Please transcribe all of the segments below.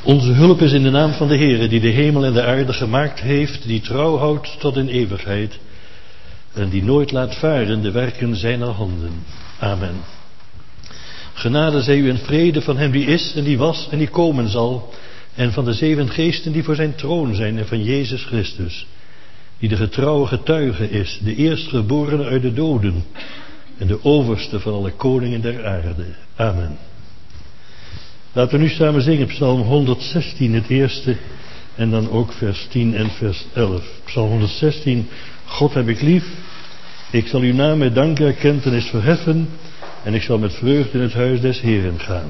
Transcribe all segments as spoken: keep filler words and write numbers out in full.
Onze hulp is in de naam van de Heere, die de hemel en de aarde gemaakt heeft, die trouw houdt tot in eeuwigheid en die nooit laat varen de werken zijner handen. Amen. Genade zij u en vrede van hem die is en die was en die komen zal, en van de zeven geesten die voor zijn troon zijn, en van Jezus Christus, die de getrouwe getuige is, de eerstgeborene uit de doden en de overste van alle koningen der aarde. Amen. Laten we nu samen zingen Psalm honderdzestien, het eerste, en dan ook vers tien en vers elf. Psalm honderdzestien, God heb ik lief, ik zal uw naam met dank erkentenis verheffen, en ik zal met vreugde in het huis des Heeren gaan.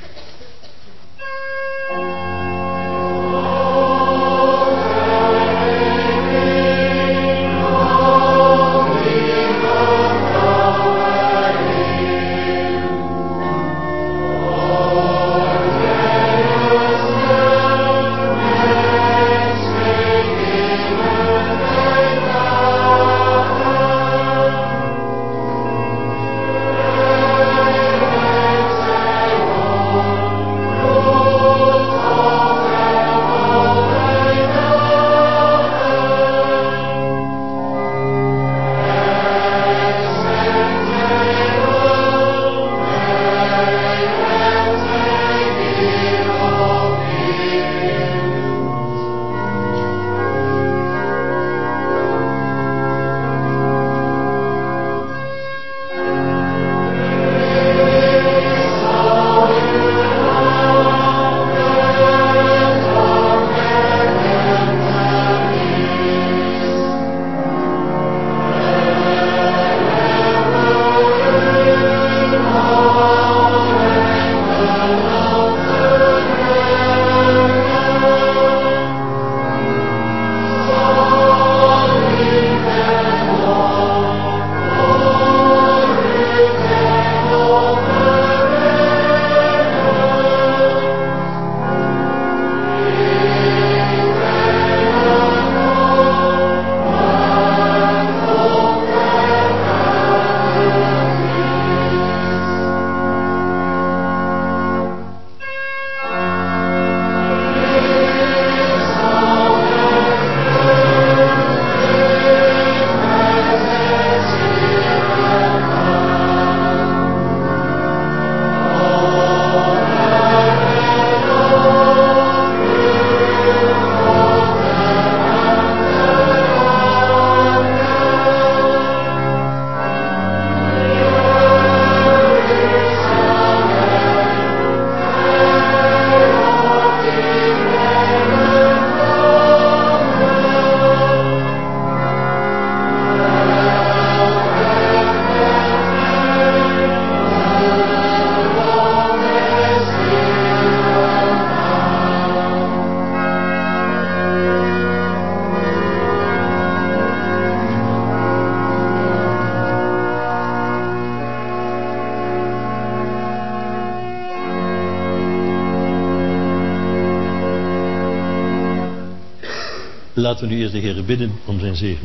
Laten we nu eerst de Heere bidden om zijn zegen.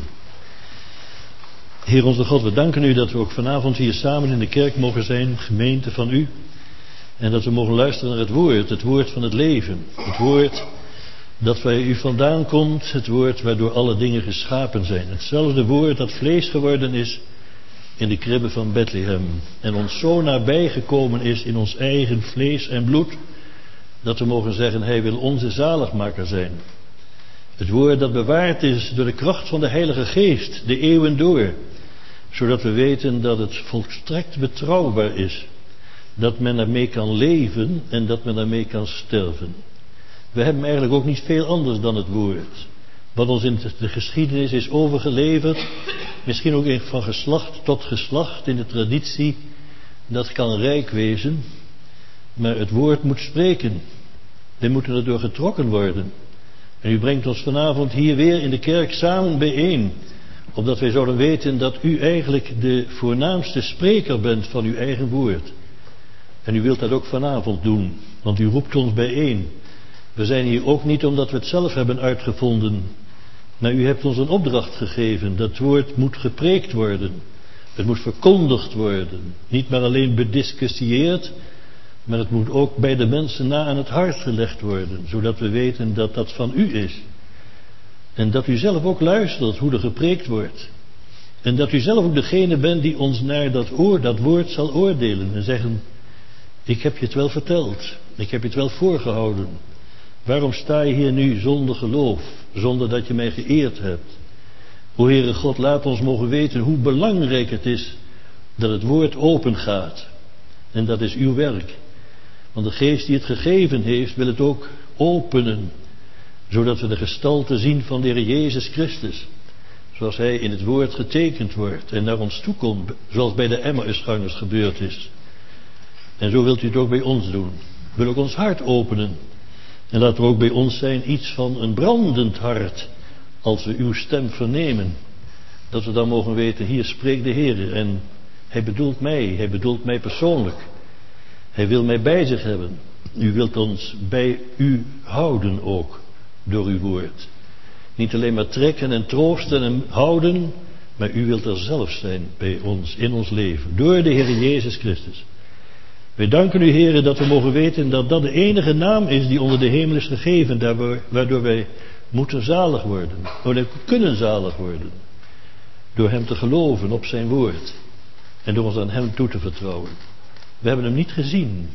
Heer onze God, we danken u dat we ook vanavond hier samen in de kerk mogen zijn, gemeente van u. En dat we mogen luisteren naar het woord, het woord van het leven. Het woord dat bij u vandaan komt, het woord waardoor alle dingen geschapen zijn. Hetzelfde woord dat vlees geworden is in de kribbe van Bethlehem. En ons zo nabij gekomen is in ons eigen vlees en bloed, dat we mogen zeggen, hij wil onze zaligmaker zijn. Het woord dat bewaard is door de kracht van de Heilige Geest, de eeuwen door. Zodat we weten dat het volstrekt betrouwbaar is. Dat men ermee kan leven en dat men ermee kan sterven. We hebben eigenlijk ook niet veel anders dan het woord. Wat ons in de geschiedenis is overgeleverd. Misschien ook van geslacht tot geslacht in de traditie. Dat kan rijk wezen. Maar het woord moet spreken. We moeten erdoor getrokken worden. En u brengt ons vanavond hier weer in de kerk samen bijeen. Opdat wij zouden weten dat u eigenlijk de voornaamste spreker bent van uw eigen woord. En u wilt dat ook vanavond doen. Want u roept ons bijeen. We zijn hier ook niet omdat we het zelf hebben uitgevonden. Maar u hebt ons een opdracht gegeven. Dat woord moet gepreekt worden. Het moet verkondigd worden. Niet maar alleen bediscussieerd. Maar het moet ook bij de mensen na aan het hart gelegd worden, zodat we weten dat dat van u is. En dat u zelf ook luistert hoe er gepreekt wordt. En dat u zelf ook degene bent die ons naar dat, oor, dat woord zal oordelen en zeggen, ik heb je het wel verteld, ik heb je het wel voorgehouden. Waarom sta je hier nu zonder geloof, zonder dat je mij geëerd hebt? O Heere God, laat ons mogen weten hoe belangrijk het is dat het woord open gaat. En dat is uw werk. Want de geest die het gegeven heeft, wil het ook openen. Zodat we de gestalte zien van de Heer Jezus Christus. Zoals hij in het woord getekend wordt en naar ons toe komt. Zoals bij de Emmausgangers gebeurd is. En zo wilt u het ook bij ons doen. Wil ook ons hart openen. En laat er ook bij ons zijn iets van een brandend hart. Als we uw stem vernemen. Dat we dan mogen weten, hier spreekt de Heer. En hij bedoelt mij, hij bedoelt mij persoonlijk. Hij wil mij bij zich hebben. U wilt ons bij u houden ook. Door uw woord. Niet alleen maar trekken en troosten en houden. Maar u wilt er zelf zijn bij ons, in ons leven. Door de Heer Jezus Christus. Wij danken u, Heere, dat we mogen weten dat dat de enige naam is die onder de hemel is gegeven, waardoor wij moeten zalig worden. Waardoor we kunnen zalig worden. Door hem te geloven op zijn woord. En door ons aan hem toe te vertrouwen. We hebben hem niet gezien.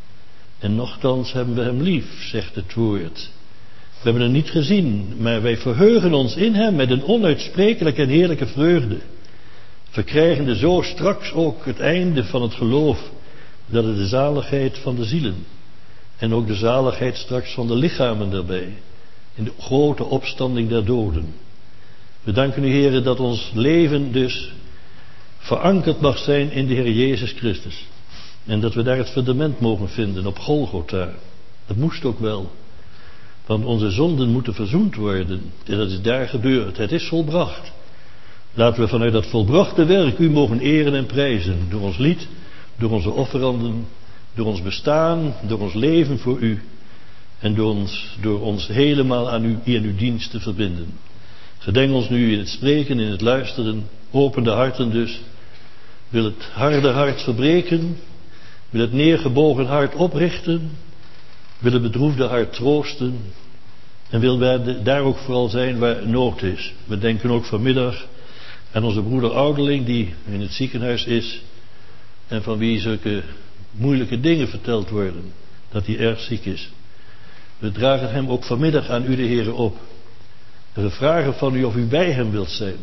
En nochtans hebben we hem lief, zegt het woord. We hebben hem niet gezien, maar wij verheugen ons in hem met een onuitsprekelijke en heerlijke vreugde. Verkrijgende zo straks ook het einde van het geloof. Dat het de zaligheid van de zielen. En ook de zaligheid straks van de lichamen daarbij. In de grote opstanding der doden. We danken u, Heere, dat ons leven dus verankerd mag zijn in de Heer Jezus Christus. En dat we daar het fundament mogen vinden op Golgotha. Dat moest ook wel. Want onze zonden moeten verzoend worden. En dat is daar gebeurd. Het is volbracht. Laten we vanuit dat volbrachte werk u mogen eren en prijzen. Door ons lied. Door onze offeranden, door ons bestaan, door ons leven voor u en door ons, door ons helemaal aan u, in uw dienst te verbinden. Gedenk ons nu in het spreken, in het luisteren, open de harten dus. Wil het harde hart verbreken, wil het neergebogen hart oprichten, wil het bedroefde hart troosten en wil wij daar ook vooral zijn waar nood is. We denken ook vanmiddag aan onze broeder Ouderling die in het ziekenhuis is. En van wie zulke moeilijke dingen verteld worden. Dat hij erg ziek is. We dragen hem ook vanmiddag aan u de Heere op. En we vragen van u of u bij hem wilt zijn.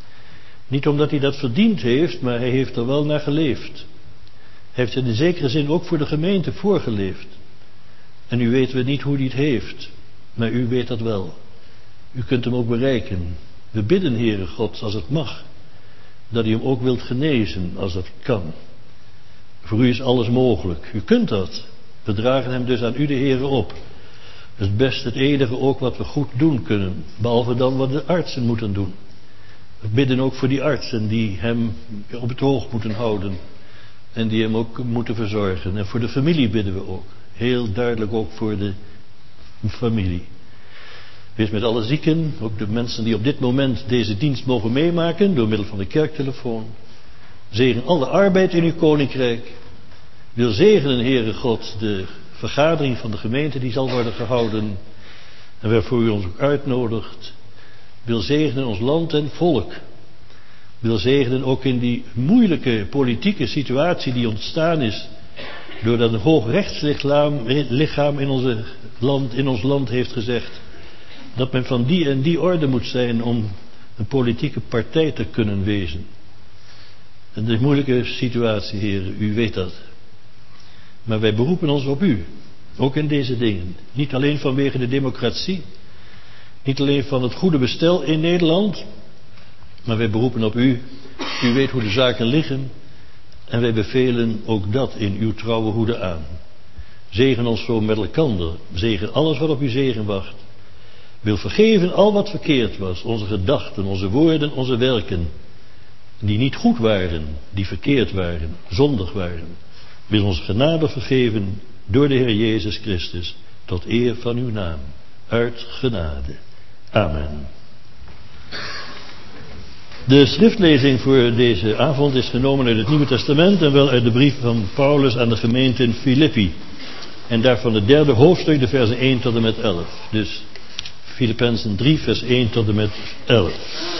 Niet omdat hij dat verdiend heeft, maar hij heeft er wel naar geleefd. Hij heeft in zekere zin ook voor de gemeente voorgeleefd. En u weet we niet hoe hij het heeft. Maar u weet dat wel. U kunt hem ook bereiken. We bidden, Heere God, als het mag. Dat u hem ook wilt genezen, als dat kan. Voor u is alles mogelijk. U kunt dat. We dragen hem dus aan u de Heere op. Het beste, het enige ook wat we goed doen kunnen. Behalve dan wat de artsen moeten doen. We bidden ook voor die artsen die hem op het oog moeten houden. En die hem ook moeten verzorgen. En voor de familie bidden we ook. Heel duidelijk ook voor de familie. Wees met alle zieken. Ook de mensen die op dit moment deze dienst mogen meemaken. Door middel van de kerktelefoon. Zegen alle arbeid in uw koninkrijk. Wil zegenen, Heere God, de vergadering van de gemeente die zal worden gehouden. En waarvoor u ons ook uitnodigt. Wil zegenen ons land en volk. Wil zegenen ook in die moeilijke politieke situatie die ontstaan is. Doordat een hoog rechtslichaam in, onze land, in ons land heeft gezegd. Dat men van die en die orde moet zijn om een politieke partij te kunnen wezen. En de moeilijke situatie, heren, u weet dat. Maar wij beroepen ons op u. Ook in deze dingen. Niet alleen vanwege de democratie. Niet alleen van het goede bestel in Nederland. Maar wij beroepen op u. U weet hoe de zaken liggen. En wij bevelen ook dat in uw trouwe hoede aan. Zegen ons zo met elkander. Zegen alles wat op uw zegen wacht. Wil vergeven al wat verkeerd was. Onze gedachten, onze woorden, onze werken. Die niet goed waren. Die verkeerd waren. Zondig waren. Wil ons genade vergeven door de Heer Jezus Christus. Tot eer van uw naam. Uit genade. Amen. De schriftlezing voor deze avond is genomen uit het Nieuwe Testament en wel uit de brief van Paulus aan de gemeente in Filippi. En daarvan het derde hoofdstuk, de versen één tot en met elf. Dus Filippenzen drie, vers één tot en met elf.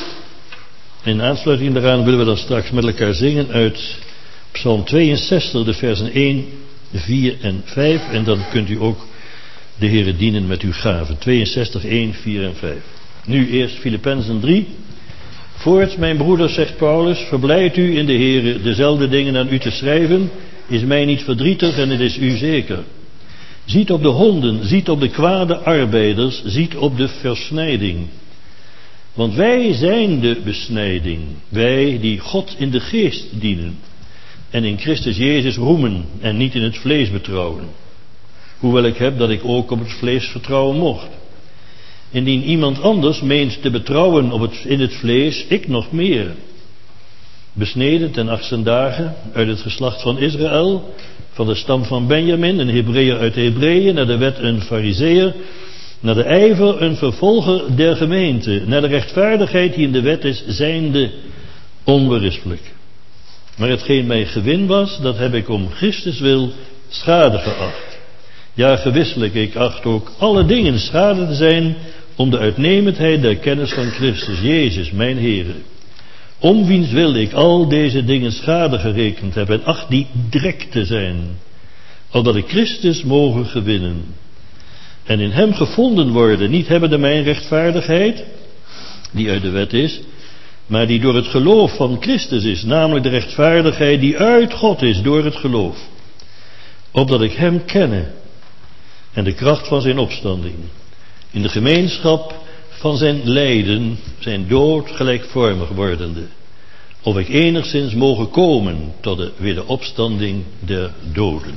In aansluiting daaraan willen we dan straks met elkaar zingen uit Psalm tweeënzestig, de versen één, vier en vijf. En dan kunt u ook de Heere dienen met uw gaven. tweeënzestig, één, vier en vijf. Nu eerst Filippenzen drie. Voorts, mijn broeders, zegt Paulus, verblijd u in de Heere, dezelfde dingen aan u te schrijven, is mij niet verdrietig en het is u zeker. Ziet op de honden, ziet op de kwade arbeiders, ziet op de versnijding. Want wij zijn de besnijding, wij die God in de geest dienen en in Christus Jezus roemen en niet in het vlees betrouwen. Hoewel ik heb dat ik ook op het vlees vertrouwen mocht. Indien iemand anders meent te betrouwen op het, in het vlees, ik nog meer. Besneden ten achtste dagen uit het geslacht van Israël, van de stam van Benjamin, een Hebreeër uit de Hebreeën, naar de wet een Farizeeër, naar de ijver een vervolger der gemeente, naar de rechtvaardigheid die in de wet is, zijnde onberispelijk. Maar hetgeen mij gewin was, dat heb ik om Christus wil schade geacht. Ja, gewisselijk, ik acht ook alle dingen schade te zijn om de uitnemendheid der kennis van Christus Jezus, mijn Heere. Om wiens wil ik al deze dingen schade gerekend heb en acht die drek te zijn, opdat ik Christus mogen gewinnen. En in hem gevonden worden, niet hebbende mijn rechtvaardigheid, die uit de wet is, maar die door het geloof van Christus is, namelijk de rechtvaardigheid die uit God is door het geloof. Opdat ik hem kenne en de kracht van zijn opstanding, in de gemeenschap van zijn lijden, zijn dood gelijkvormig wordende, of ik enigszins mogen komen tot de wederopstanding der doden.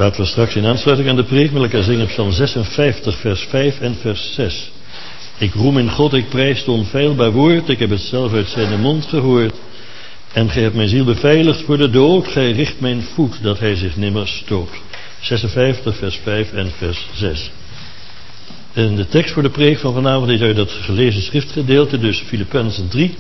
Laten we straks in aansluiting aan de preek met elkaar zingen Psalm zesenvijftig, vers vijf en vers zes. Ik roem in God, ik prijs het onfeilbaar woord, ik heb het zelf uit zijn mond gehoord. En gij hebt mijn ziel beveiligd voor de dood, gij richt mijn voet, dat hij zich nimmer stoot. zesenvijftig, vers vijf en vers zes. En de tekst voor de preek van vanavond is uit dat gelezen schriftgedeelte, dus Filippenzen drie.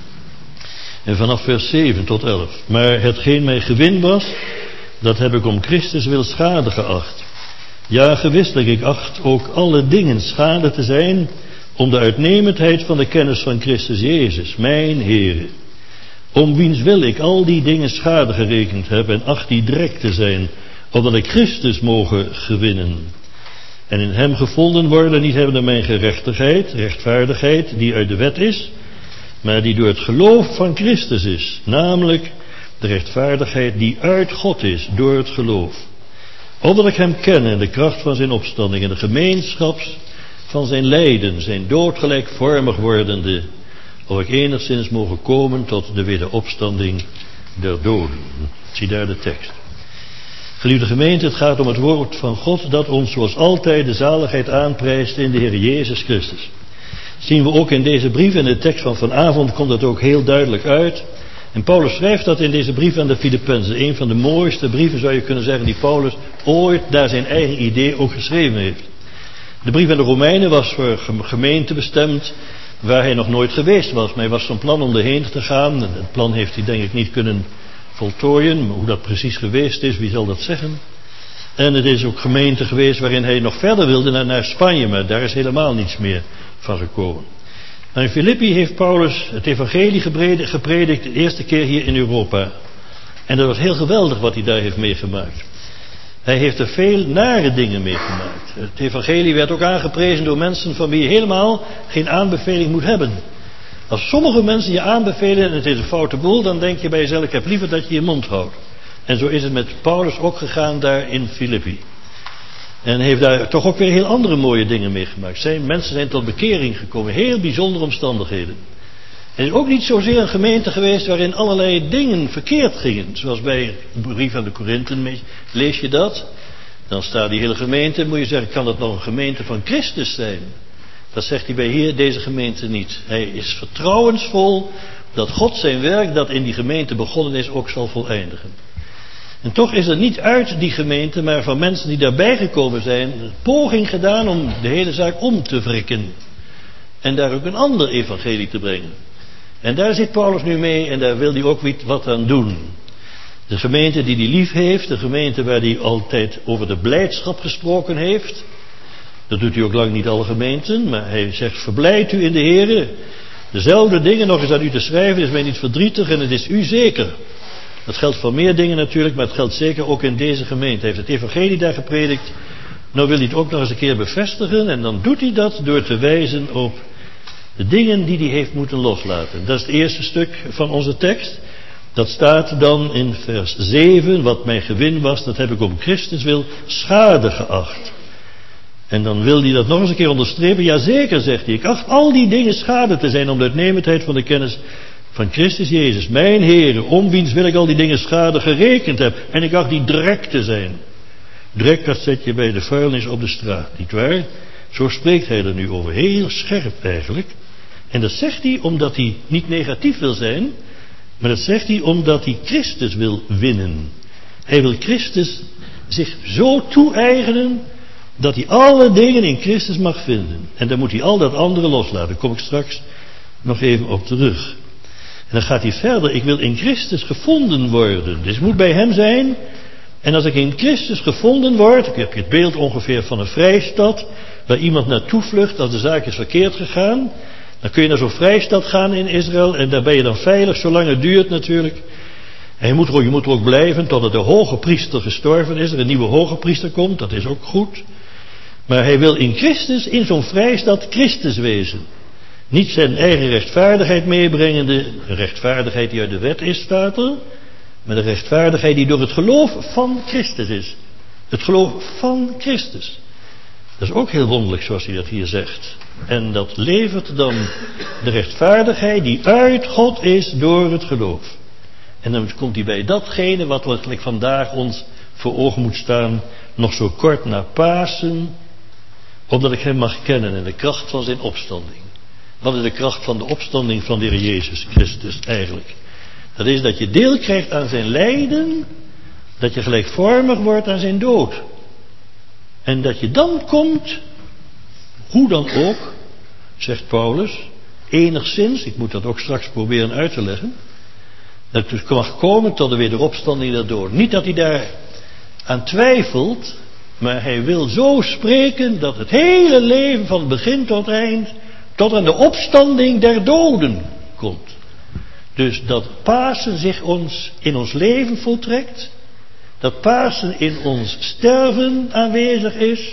En vanaf vers zeven tot elf. Maar hetgeen mij gewin was, dat heb ik om Christus wil schade geacht. Ja, gewisselijk, ik acht ook alle dingen schade te zijn, om de uitnemendheid van de kennis van Christus Jezus, mijn Heere. Om wiens wil ik al die dingen schade gerekend heb en acht die drek te zijn, opdat ik Christus mogen gewinnen. En in hem gevonden worden, niet hebbende mijn gerechtigheid, rechtvaardigheid, die uit de wet is, maar die door het geloof van Christus is, namelijk de rechtvaardigheid die uit God is, door het geloof. Opdat ik hem ken in de kracht van zijn opstanding en de gemeenschap van zijn lijden, zijn dood gelijkvormig wordende, of ik enigszins mogen komen tot de wederopstanding der doden. Zie daar de tekst. Geliefde gemeente, het gaat om het woord van God dat ons zoals altijd de zaligheid aanprijst in de Heer Jezus Christus. Zien we ook in deze brief, in de tekst van vanavond komt dat ook heel duidelijk uit. En Paulus schrijft dat in deze brief aan de Filippenzen. Een van de mooiste brieven zou je kunnen zeggen die Paulus ooit naar zijn eigen idee ook geschreven heeft. De brief aan de Romeinen was voor gemeente bestemd waar hij nog nooit geweest was. Maar hij was van plan om erheen te gaan. En het plan heeft hij denk ik niet kunnen voltooien. Maar hoe dat precies geweest is, wie zal dat zeggen? En het is ook gemeente geweest waarin hij nog verder wilde naar, naar Spanje. Maar daar is helemaal niets meer van gekomen. Nou, in Filippi heeft Paulus het evangelie gepredikt de eerste keer hier in Europa. En dat was heel geweldig wat hij daar heeft meegemaakt. Hij heeft er veel nare dingen meegemaakt. Het evangelie werd ook aangeprezen door mensen van wie je helemaal geen aanbeveling moet hebben. Als sommige mensen je aanbevelen en het is een foute boel, dan denk je bij jezelf, ik heb liever dat je je mond houdt. En zo is het met Paulus ook gegaan daar in Filippi. En heeft daar toch ook weer heel andere mooie dingen meegemaakt. Zijn, mensen zijn tot bekering gekomen. Heel bijzondere omstandigheden. Het is ook niet zozeer een gemeente geweest waarin allerlei dingen verkeerd gingen. Zoals bij de brief aan de Korinthen, lees je dat. Dan staat die hele gemeente, moet je zeggen, kan dat nog een gemeente van Christus zijn? Dat zegt hij bij hier, deze gemeente niet. Hij is vertrouwensvol dat God zijn werk dat in die gemeente begonnen is ook zal voleindigen. En toch is er niet uit die gemeente, maar van mensen die daarbij gekomen zijn, een poging gedaan om de hele zaak om te wrikken. En daar ook een ander evangelie te brengen. En daar zit Paulus nu mee en daar wil hij ook wat aan doen. De gemeente die hij lief heeft, de gemeente waar hij altijd over de blijdschap gesproken heeft. Dat doet hij ook lang niet alle gemeenten, maar hij zegt, verblijd u in de Heere. Dezelfde dingen nog eens aan u te schrijven is mij niet verdrietig en het is u zeker. Dat geldt voor meer dingen natuurlijk, maar het geldt zeker ook in deze gemeente. Hij heeft het evangelie daar gepredikt. Nou wil hij het ook nog eens een keer bevestigen. En dan doet hij dat door te wijzen op de dingen die hij heeft moeten loslaten. Dat is het eerste stuk van onze tekst. Dat staat dan in vers zeven. Wat mijn gewin was, dat heb ik om Christus wil schade geacht. En dan wil hij dat nog eens een keer onderstrepen. Jazeker, zegt hij. Ik acht al die dingen schade te zijn om de uitnemendheid van de kennis van Christus Jezus, mijn Heere, om wiens wil ik al die dingen schade gerekend heb. En ik acht die drek te zijn. Drek, dat zet je bij de vuilnis op de straat, nietwaar? Zo spreekt hij er nu over. Heel scherp eigenlijk. En dat zegt hij omdat hij niet negatief wil zijn, maar dat zegt hij omdat hij Christus wil winnen. Hij wil Christus zich zo toe-eigenen dat hij alle dingen in Christus mag vinden. En dan moet hij al dat andere loslaten. Daar kom ik straks nog even op terug. En dan gaat hij verder. Ik wil in Christus gevonden worden. Dus het moet bij hem zijn. En als ik in Christus gevonden word. Ik heb je het beeld ongeveer van een vrijstad. Waar iemand naartoe vlucht als de zaak is verkeerd gegaan. Dan kun je naar zo'n vrijstad gaan in Israël. En daar ben je dan veilig. Zolang het duurt natuurlijk. En je moet, er, je moet er ook blijven totdat de hoge priester gestorven is. Er een nieuwe hoge priester komt. Dat is ook goed. Maar hij wil in Christus, in zo'n vrijstad, Christus wezen. Niet zijn eigen rechtvaardigheid meebrengende, een rechtvaardigheid die uit de wet is, staat er. Maar de rechtvaardigheid die door het geloof van Christus is. Het geloof van Christus. Dat is ook heel wonderlijk zoals hij dat hier zegt. En dat levert dan de rechtvaardigheid die uit God is door het geloof. En dan komt hij bij datgene wat we vandaag ons voor ogen moet staan, nog zo kort na Pasen, opdat ik hem mag kennen en de kracht van zijn opstanding. Wat is de kracht van de opstanding van de Heer Jezus Christus eigenlijk? Dat is dat je deel krijgt aan zijn lijden, dat je gelijkvormig wordt aan zijn dood. En dat je dan komt, hoe dan ook, zegt Paulus, enigszins, ik moet dat ook straks proberen uit te leggen, dat je mag komen tot de wederopstanding der doden. Niet dat hij daar aan twijfelt, maar hij wil zo spreken dat het hele leven van begin tot eind tot aan de opstanding der doden komt. Dus dat Pasen zich ons in ons leven voltrekt, dat Pasen in ons sterven aanwezig is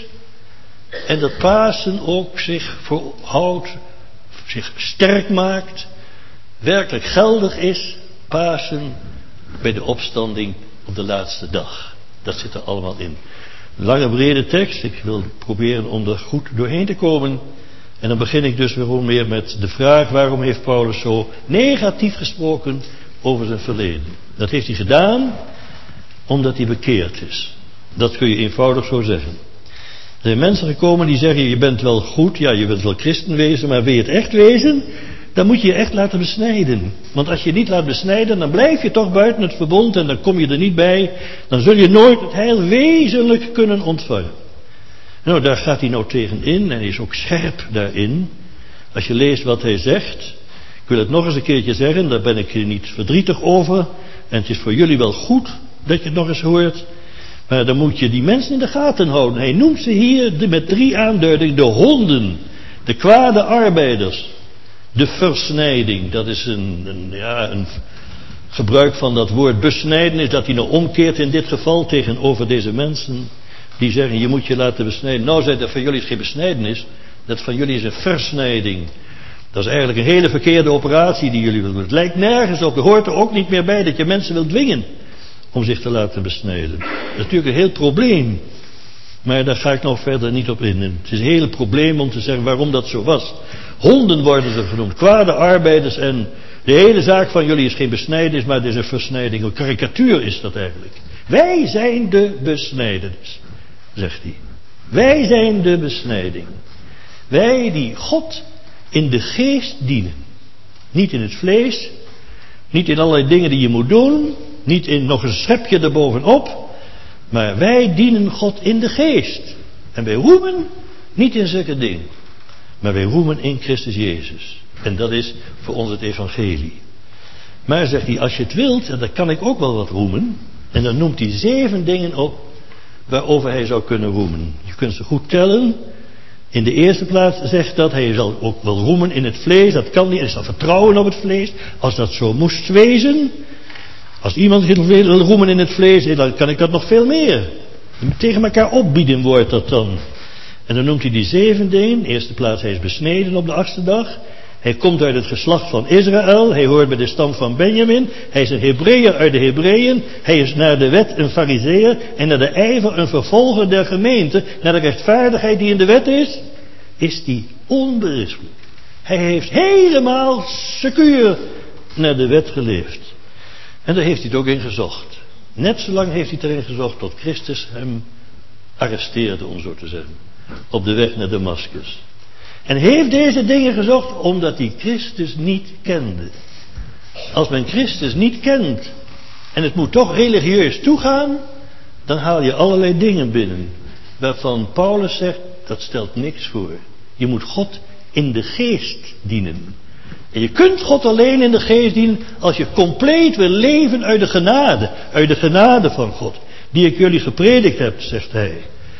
en dat Pasen ook zich verhoudt, zich sterk maakt, werkelijk geldig is, Pasen bij de opstanding op de laatste dag. Dat zit er allemaal in. Een lange brede tekst, ik wil proberen om er goed doorheen te komen. En dan begin ik dus weer meer met de vraag, waarom heeft Paulus zo negatief gesproken over zijn verleden? Dat heeft hij gedaan omdat hij bekeerd is. Dat kun je eenvoudig zo zeggen. Er zijn mensen gekomen die zeggen, je bent wel goed, ja je bent wel christen wezen, maar wil je het echt wezen, dan moet je je echt laten besnijden. Want als je je niet laat besnijden, dan blijf je toch buiten het verbond en dan kom je er niet bij. Dan zul je nooit het heil wezenlijk kunnen ontvangen. Nou, daar gaat hij nou tegen in en hij is ook scherp daarin. Als je leest wat hij zegt, ik wil het nog eens een keertje zeggen, daar ben ik niet verdrietig over. En het is voor jullie wel goed dat je het nog eens hoort. Maar dan moet je die mensen in de gaten houden. Hij noemt ze hier met drie aanduidingen, de honden, de kwade arbeiders, de versnijding. Dat is een, een, ja, een gebruik van dat woord besnijden, is dat hij nou omkeert in dit geval tegenover deze mensen. Die zeggen, je moet je laten besnijden. Nou, zei dat van jullie is geen besnijdenis. Dat van jullie is een versnijding. Dat is eigenlijk een hele verkeerde operatie die jullie willen doen. Het lijkt nergens op. Er hoort er ook niet meer bij dat je mensen wilt dwingen om zich te laten besnijden. Dat is natuurlijk een heel probleem. Maar daar ga ik nog verder niet op in. En het is een hele probleem om te zeggen waarom dat zo was. Honden worden ze genoemd. Kwade arbeiders. En de hele zaak van jullie is geen besnijdenis, maar het is een versnijding. Een karikatuur is dat eigenlijk. Wij zijn de besnijdenis, zegt hij. Wij zijn de besnijding. Wij die God in de geest dienen. Niet in het vlees. Niet in allerlei dingen die je moet doen. Niet in nog een schepje erbovenop. Maar wij dienen God in de geest. En wij roemen niet in zulke dingen. Maar wij roemen in Christus Jezus. En dat is voor ons het evangelie. Maar zegt hij, als je het wilt, en dan kan ik ook wel wat roemen. En dan noemt hij zeven dingen op waarover hij zou kunnen roemen. Je kunt ze goed tellen. In de eerste plaats zegt dat hij zal ook wel roemen in het vlees. Dat kan niet. Hij zal vertrouwen op het vlees. Als dat zo moest wezen. Als iemand wil roemen in het vlees, dan kan ik dat nog veel meer. Tegen elkaar opbieden wordt dat dan. En dan noemt hij die zeven dingen. In de eerste plaats, hij is besneden op de achtste dag. Hij komt uit het geslacht van Israël. Hij hoort bij de stam van Benjamin. Hij is een Hebreeër uit de Hebreeën. Hij is naar de wet een Farizeeër. En naar de ijver een vervolger der gemeente. Naar de rechtvaardigheid die in de wet is. Is die onberispelijk. Hij heeft helemaal secuur naar de wet geleefd. En daar heeft hij het ook in gezocht. Net zo lang heeft hij het erin gezocht tot Christus hem arresteerde, om zo te zeggen. Op de weg naar Damascus. En heeft deze dingen gezocht omdat hij Christus niet kende. Als men Christus niet kent en het moet toch religieus toegaan, dan haal je allerlei dingen binnen. Waarvan Paulus zegt, dat stelt niks voor. Je moet God in de geest dienen. En je kunt God alleen in de geest dienen als je compleet wil leven uit de genade. Uit de genade van God. Die ik jullie gepredikt heb, zegt hij.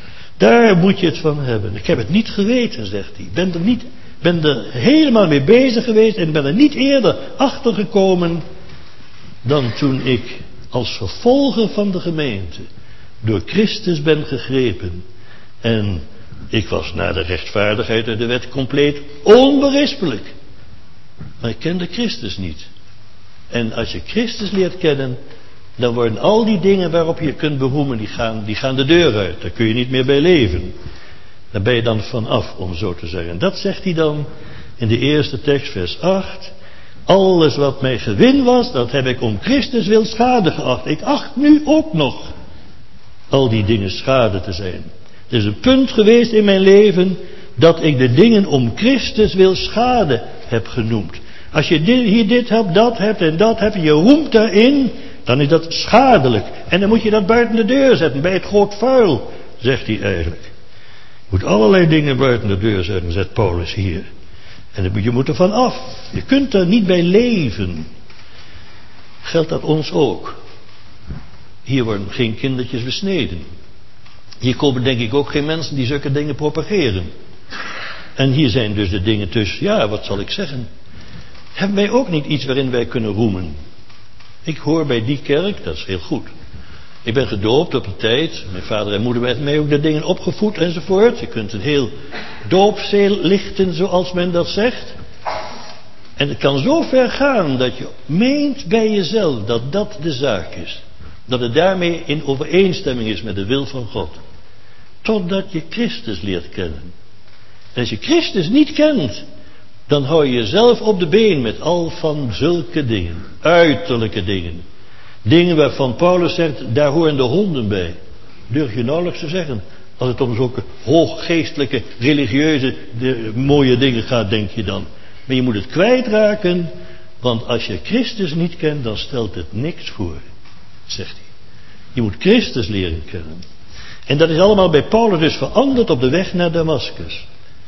Daar moet je het van hebben. Ik heb het niet geweten, zegt hij. Ik ben er, niet, ben er helemaal mee bezig geweest en ben er niet eerder achter gekomen dan toen ik als vervolger van de gemeente door Christus ben gegrepen. En ik was naar de rechtvaardigheid uit de wet compleet onberispelijk. Maar ik kende Christus niet. En als je Christus leert kennen, dan worden al die dingen waarop je kunt beroemen, die gaan, die gaan de deur uit. Daar kun je niet meer bij leven. Daar ben je dan vanaf, om zo te zeggen. En dat zegt hij dan in de eerste tekst, vers acht. Alles wat mij gewin was, dat heb ik om Christus wil schade geacht. Ik acht nu ook nog al die dingen schade te zijn. Het is een punt geweest in mijn leven dat ik de dingen om Christus wil schade heb genoemd. Als je dit, hier dit hebt, dat hebt en dat hebt, je roemt daarin, dan is dat schadelijk. En dan moet je dat buiten de deur zetten, bij het groot vuil, zegt hij eigenlijk. Je moet allerlei dingen buiten de deur zetten, zegt Paulus hier. En je moet er van af. Je kunt er niet bij leven. Geldt dat ons ook? Hier worden geen kindertjes besneden. Hier komen denk ik ook geen mensen die zulke dingen propageren. En hier zijn dus de dingen tussen, ja, wat zal ik zeggen? Hebben wij ook niet iets waarin wij kunnen roemen? Ik hoor bij die kerk, dat is heel goed. Ik ben gedoopt op een tijd. Mijn vader en moeder hebben mij ook de dingen opgevoed enzovoort. Je kunt een heel doopzeel lichten, zoals men dat zegt. En het kan zo ver gaan dat je meent bij jezelf dat dat de zaak is. Dat het daarmee in overeenstemming is met de wil van God. Totdat je Christus leert kennen. En als je Christus niet kent, dan hou je jezelf op de been met al van zulke dingen. Uiterlijke dingen. Dingen waarvan Paulus zegt, daar horen de honden bij. Durf je nauwelijks te zeggen. Als het om zulke hooggeestelijke, religieuze, de, mooie dingen gaat, denk je dan. Maar je moet het kwijtraken, want als je Christus niet kent, dan stelt het niks voor, zegt hij. Je moet Christus leren kennen. En dat is allemaal bij Paulus dus veranderd op de weg naar Damascus.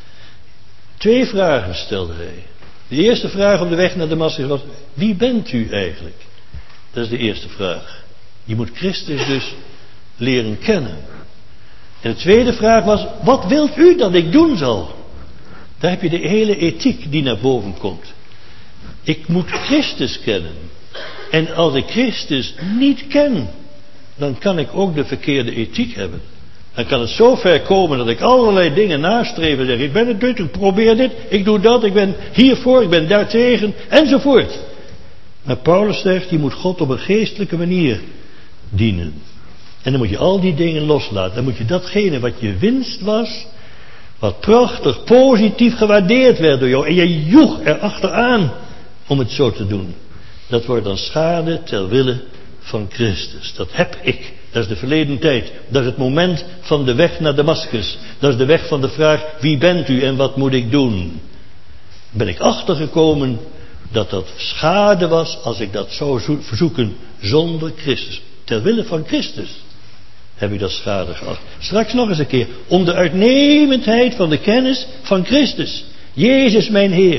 Twee vragen stelde hij. De eerste vraag op de weg naar Damascus was, wie bent u eigenlijk? Dat is de eerste vraag. Je moet Christus dus leren kennen. En de tweede vraag was, wat wilt u dat ik doen zal? Daar heb je de hele ethiek die naar boven komt. Ik moet Christus kennen. En als ik Christus niet ken, dan kan ik ook de verkeerde ethiek hebben. Dan kan het zo ver komen dat ik allerlei dingen nastreef en zeg, ik ben het dit, ik probeer dit, ik doe dat, ik ben hiervoor, ik ben daartegen, enzovoort. Maar Paulus zegt, je moet God op een geestelijke manier dienen. En dan moet je al die dingen loslaten. Dan moet je datgene wat je winst was, wat prachtig, positief gewaardeerd werd door jou, en je joeg er achteraan om het zo te doen. Dat wordt dan schade ter wille van Christus. Dat heb ik. Dat is de verleden tijd. Dat is het moment van de weg naar Damascus. Dat is de weg van de vraag, wie bent u en wat moet ik doen? Ben ik achtergekomen dat dat schade was als ik dat zou verzoeken zonder Christus. Ter wille van Christus heb ik dat schade gehad. Straks nog eens een keer. Om de uitnemendheid van de kennis van Christus. Jezus mijn Heer.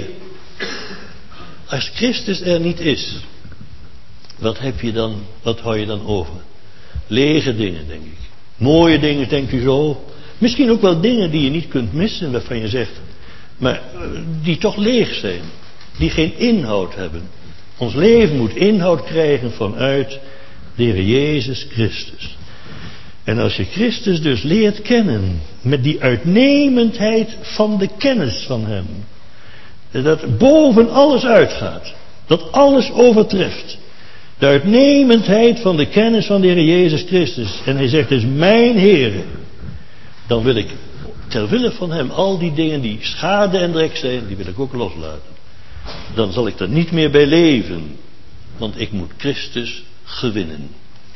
Als Christus er niet is, wat heb je dan, wat hou je dan over? Lege dingen, denk ik. Mooie dingen, denkt u zo. Misschien ook wel dingen die je niet kunt missen, waarvan je zegt, maar die toch leeg zijn. Die geen inhoud hebben. Ons leven moet inhoud krijgen vanuit de Heer Jezus Christus. En als je Christus dus leert kennen, met die uitnemendheid van de kennis van Hem, dat boven alles uitgaat, dat alles overtreft, de uitnemendheid van de kennis van de Heer Jezus Christus, en Hij zegt, het is mijn Heer, dan wil ik ter wille van Hem al die dingen die schade en drek zijn, die wil ik ook loslaten. Dan zal ik er niet meer bij leven, want ik moet Christus gewinnen.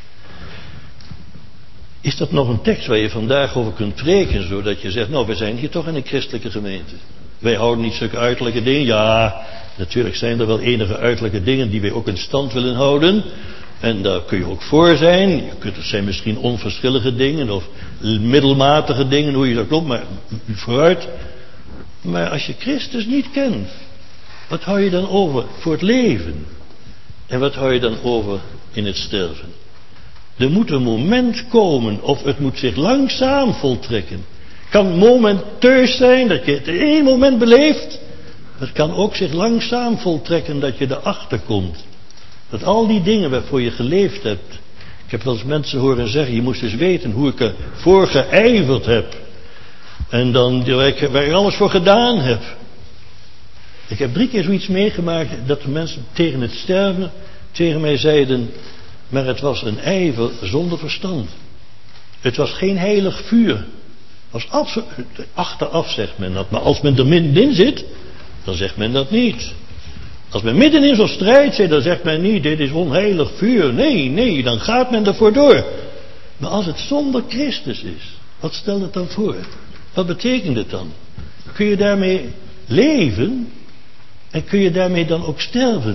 Is dat nog een tekst waar je vandaag over kunt preken, zodat je zegt, nou, we zijn hier toch in een christelijke gemeente. Wij houden niet zulke uiterlijke dingen. Ja, natuurlijk zijn er wel enige uiterlijke dingen die wij ook in stand willen houden. En daar kun je ook voor zijn. Je kunt, het zijn misschien onverschillige dingen of middelmatige dingen, hoe je dat klopt, maar vooruit. Maar als je Christus niet kent, wat hou je dan over voor het leven? En wat hou je dan over in het sterven? Er moet een moment komen, of het moet zich langzaam voltrekken. Het kan momenteus zijn dat je het in één moment beleeft. Het kan ook zich langzaam voltrekken dat je erachter komt. Dat al die dingen waarvoor je geleefd hebt. Ik heb wel eens mensen horen zeggen, je moest eens weten hoe ik ervoor geijverd heb. En dan waar ik, waar ik alles voor gedaan heb. Ik heb drie keer zoiets meegemaakt dat de mensen tegen het sterven tegen mij zeiden, maar het was een ijver zonder verstand. Het was geen heilig vuur. Het was absoluut, achteraf zegt men dat, maar als men er middenin zit, dan zegt men dat niet. Als men midden in zo'n strijd zit, dan zegt men niet, dit is onheilig vuur. Nee, nee, dan gaat men ervoor door. Maar als het zonder Christus is, wat stelt het dan voor? Wat betekent het dan? Kun je daarmee leven? En kun je daarmee dan ook sterven?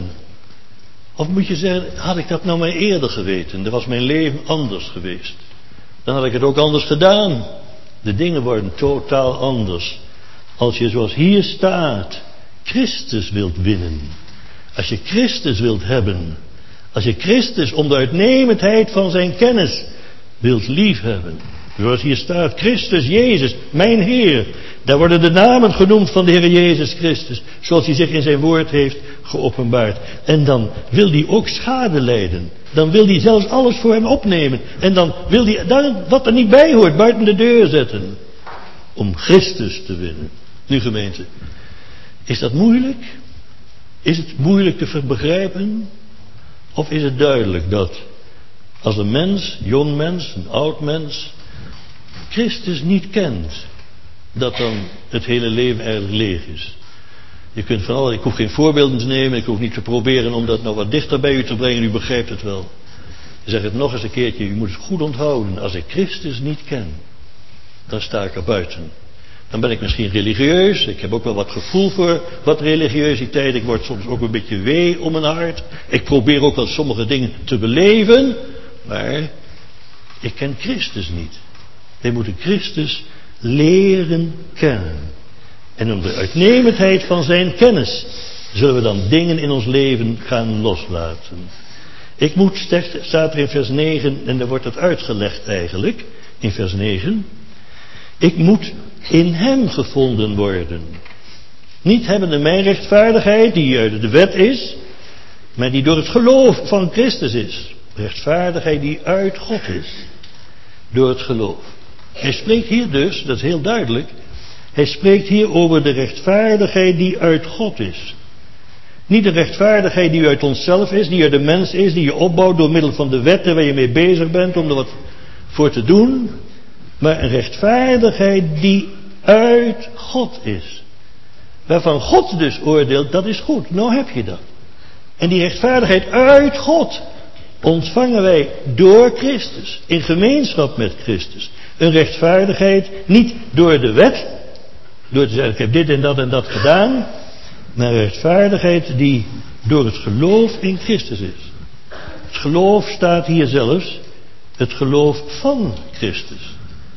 Of moet je zeggen, had ik dat nou maar eerder geweten? Dan was mijn leven anders geweest. Dan had ik het ook anders gedaan. De dingen worden totaal anders. Als je zoals hier staat, Christus wilt winnen. Als je Christus wilt hebben. Als je Christus om de uitnemendheid van zijn kennis wilt liefhebben. Zoals hier staat, Christus Jezus, mijn Heer. Daar worden de namen genoemd van de Heer Jezus Christus. Zoals hij zich in zijn woord heeft geopenbaard. En dan wil hij ook schade lijden. Dan wil hij zelfs alles voor hem opnemen. En dan wil hij daar wat er niet bij hoort buiten de deur zetten. Om Christus te winnen. Nu gemeente, is dat moeilijk? Is het moeilijk te begrijpen? Of is het duidelijk dat als een mens, jong mens, een oud mens, Christus niet kent, dat dan het hele leven eigenlijk leeg is? Je kunt van alles, ik hoef geen voorbeelden te nemen, ik hoef niet te proberen om dat nou wat dichter bij u te brengen, u begrijpt het wel. Ik zeg het nog eens een keertje, u moet het goed onthouden. Als ik Christus niet ken, dan sta ik er buiten. Dan ben ik misschien religieus, ik heb ook wel wat gevoel voor wat religiositeit, ik word soms ook een beetje wee om mijn hart. Ik probeer ook wel sommige dingen te beleven, maar ik ken Christus niet. Wij moeten Christus leren kennen. En om de uitnemendheid van zijn kennis zullen we dan dingen in ons leven gaan loslaten. Ik moet, staat er in vers negen, en daar wordt het uitgelegd eigenlijk, in vers negen. Ik moet in hem gevonden worden. Niet hebbende mijn rechtvaardigheid, die uit de wet is, maar die door het geloof van Christus is. Rechtvaardigheid die uit God is. Door het geloof. Hij spreekt hier dus, dat is heel duidelijk, hij spreekt hier over de rechtvaardigheid die uit God is. Niet de rechtvaardigheid die uit onszelf is, die uit de mens is, die je opbouwt door middel van de wetten waar je mee bezig bent om er wat voor te doen. Maar een rechtvaardigheid die uit God is. Waarvan God dus oordeelt, dat is goed. Nou heb je dat. En die rechtvaardigheid uit God ontvangen wij door Christus. In gemeenschap met Christus. Een rechtvaardigheid niet door de wet. Door te zeggen, ik heb dit en dat en dat gedaan. Maar een rechtvaardigheid die door het geloof in Christus is. Het geloof staat hier zelfs. Het geloof van Christus.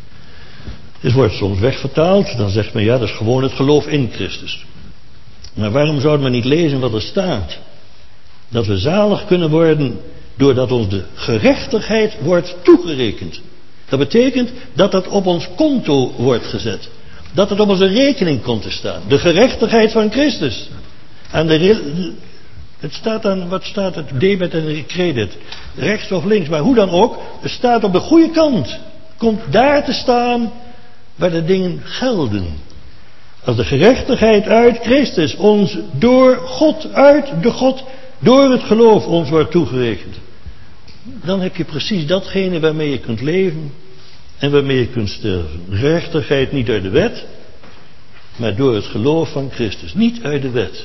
Het wordt soms wegvertaald. Dan zegt men, ja, dat is gewoon het geloof in Christus. Maar waarom zouden we niet lezen wat er staat? Dat we zalig kunnen worden doordat ons de gerechtigheid wordt toegerekend. Dat betekent dat dat op ons konto wordt gezet. Dat het op onze rekening komt te staan. De gerechtigheid van Christus. En de, het staat dan, wat staat het? Debet en credit. Rechts of links, maar hoe dan ook. Het staat op de goede kant. Komt daar te staan waar de dingen gelden. Als de gerechtigheid uit Christus ons door God, uit de God, door het geloof ons wordt toegerekend. Dan heb je precies datgene waarmee je kunt leven en waarmee je kunt sterven. Gerechtigheid niet uit de wet, maar door het geloof van Christus. Niet uit de wet.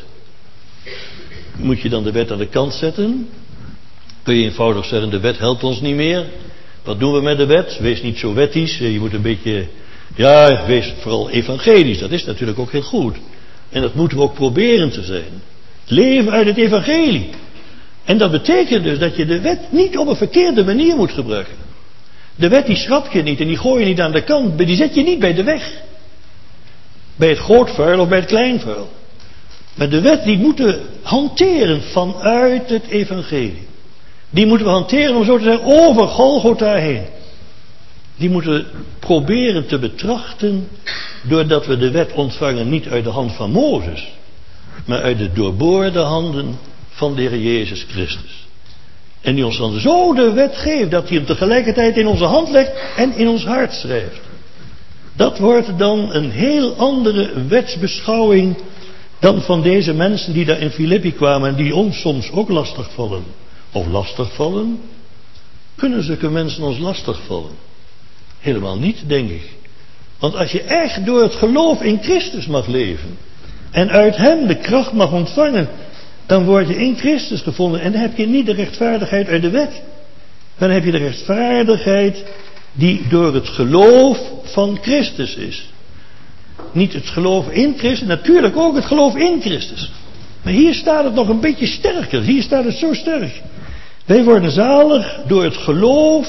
Moet je dan de wet aan de kant zetten? Kun je eenvoudig zeggen, de wet helpt ons niet meer. Wat doen we met de wet? Wees niet zo wettisch. Je moet een beetje, ja, wees vooral evangelisch. Dat is natuurlijk ook heel goed. En dat moeten we ook proberen te zijn. Leven uit het evangelie. En dat betekent dus dat je de wet niet op een verkeerde manier moet gebruiken. De wet die schrap je niet en die gooi je niet aan de kant. Maar die zet je niet bij de weg. Bij het groot vuil of bij het klein vuil. Maar de wet die moeten we hanteren vanuit het evangelie. Die moeten we hanteren, om zo te zeggen, over Golgotha heen. Die moeten we proberen te betrachten doordat we de wet ontvangen niet uit de hand van Mozes, maar uit de doorboorde handen van de Heer Jezus Christus. En die ons dan zo de wet geeft dat hij hem tegelijkertijd in onze hand legt en in ons hart schrijft. Dat wordt dan een heel andere wetsbeschouwing dan van deze mensen die daar in Filippi kwamen en die ons soms ook lastig vallen. Of lastig vallen? Kunnen zulke mensen ons lastig vallen? Helemaal niet, denk ik. Want als je echt door het geloof in Christus mag leven en uit hem de kracht mag ontvangen, dan word je in Christus gevonden en dan heb je niet de rechtvaardigheid uit de wet. Dan heb je de rechtvaardigheid die door het geloof van Christus is. Niet het geloof in Christus, natuurlijk ook het geloof in Christus. Maar hier staat het nog een beetje sterker. Hier staat het zo sterk. Wij worden zalig door het geloof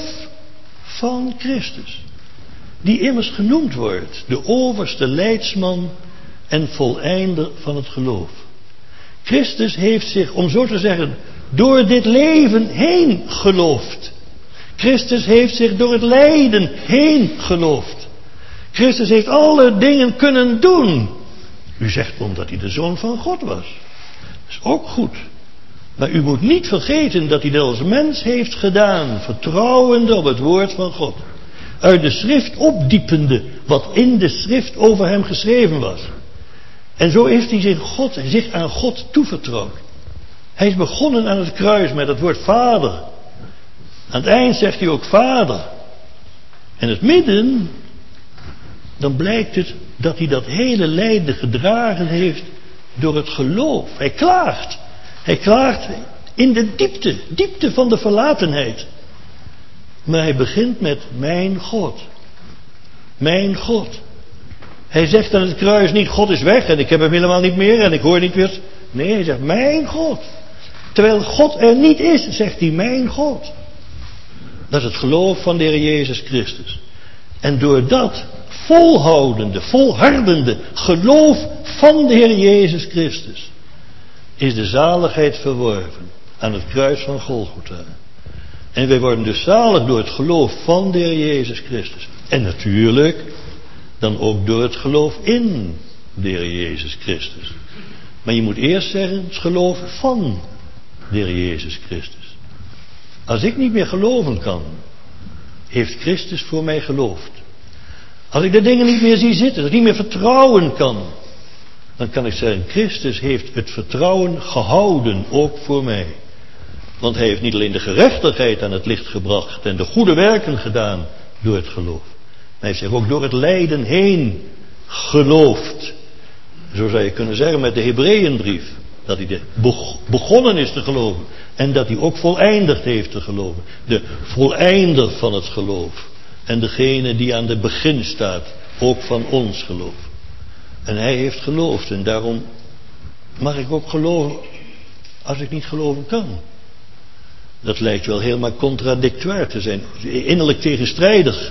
van Christus. Die immers genoemd wordt de overste leidsman en voleinder van het geloof. Christus heeft zich, om zo te zeggen, door dit leven heen geloofd. Christus heeft zich door het lijden heen geloofd. Christus heeft alle dingen kunnen doen. U zegt omdat hij de Zoon van God was. Dat is ook goed. Maar u moet niet vergeten dat hij dat als mens heeft gedaan, vertrouwende op het woord van God. Uit de schrift opdiepende wat in de schrift over hem geschreven was. En zo heeft hij zich, God, zich aan God toevertrouwd. Hij is begonnen aan het kruis met het woord Vader. Aan het eind zegt hij ook Vader. En het midden, dan blijkt het dat hij dat hele lijden gedragen heeft door het geloof. Hij klaagt. Hij klaagt in de diepte, diepte van de verlatenheid. Maar hij begint met mijn God. Mijn God. Hij zegt aan het kruis niet God is weg en ik heb hem helemaal niet meer en ik hoor niet weer. Nee, hij zegt mijn God. Terwijl God er niet is, zegt hij mijn God. Dat is het geloof van de Heer Jezus Christus. En door dat volhoudende, volhardende geloof van de Heer Jezus Christus is de zaligheid verworven aan het kruis van Golgotha. En wij worden dus zalig door het geloof van de Heer Jezus Christus. En natuurlijk dan ook door het geloof in de Heer Jezus Christus. Maar je moet eerst zeggen het geloof van de Heer Jezus Christus. Als ik niet meer geloven kan, heeft Christus voor mij geloofd. Als ik de dingen niet meer zie zitten, als ik niet meer vertrouwen kan, dan kan ik zeggen, Christus heeft het vertrouwen gehouden, ook voor mij. Want hij heeft niet alleen de gerechtigheid aan het licht gebracht en de goede werken gedaan door het geloof. Maar hij heeft zich ook door het lijden heen geloofd. Zo zou je kunnen zeggen met de Hebreeënbrief. Dat hij de begonnen is te geloven. En dat hij ook voleindigd heeft te geloven. De voleinder van het geloof. En degene die aan het begin staat. Ook van ons geloof. En hij heeft geloofd. En daarom mag ik ook geloven als ik niet geloven kan. Dat lijkt wel helemaal contradictoire te zijn. Innerlijk tegenstrijdig.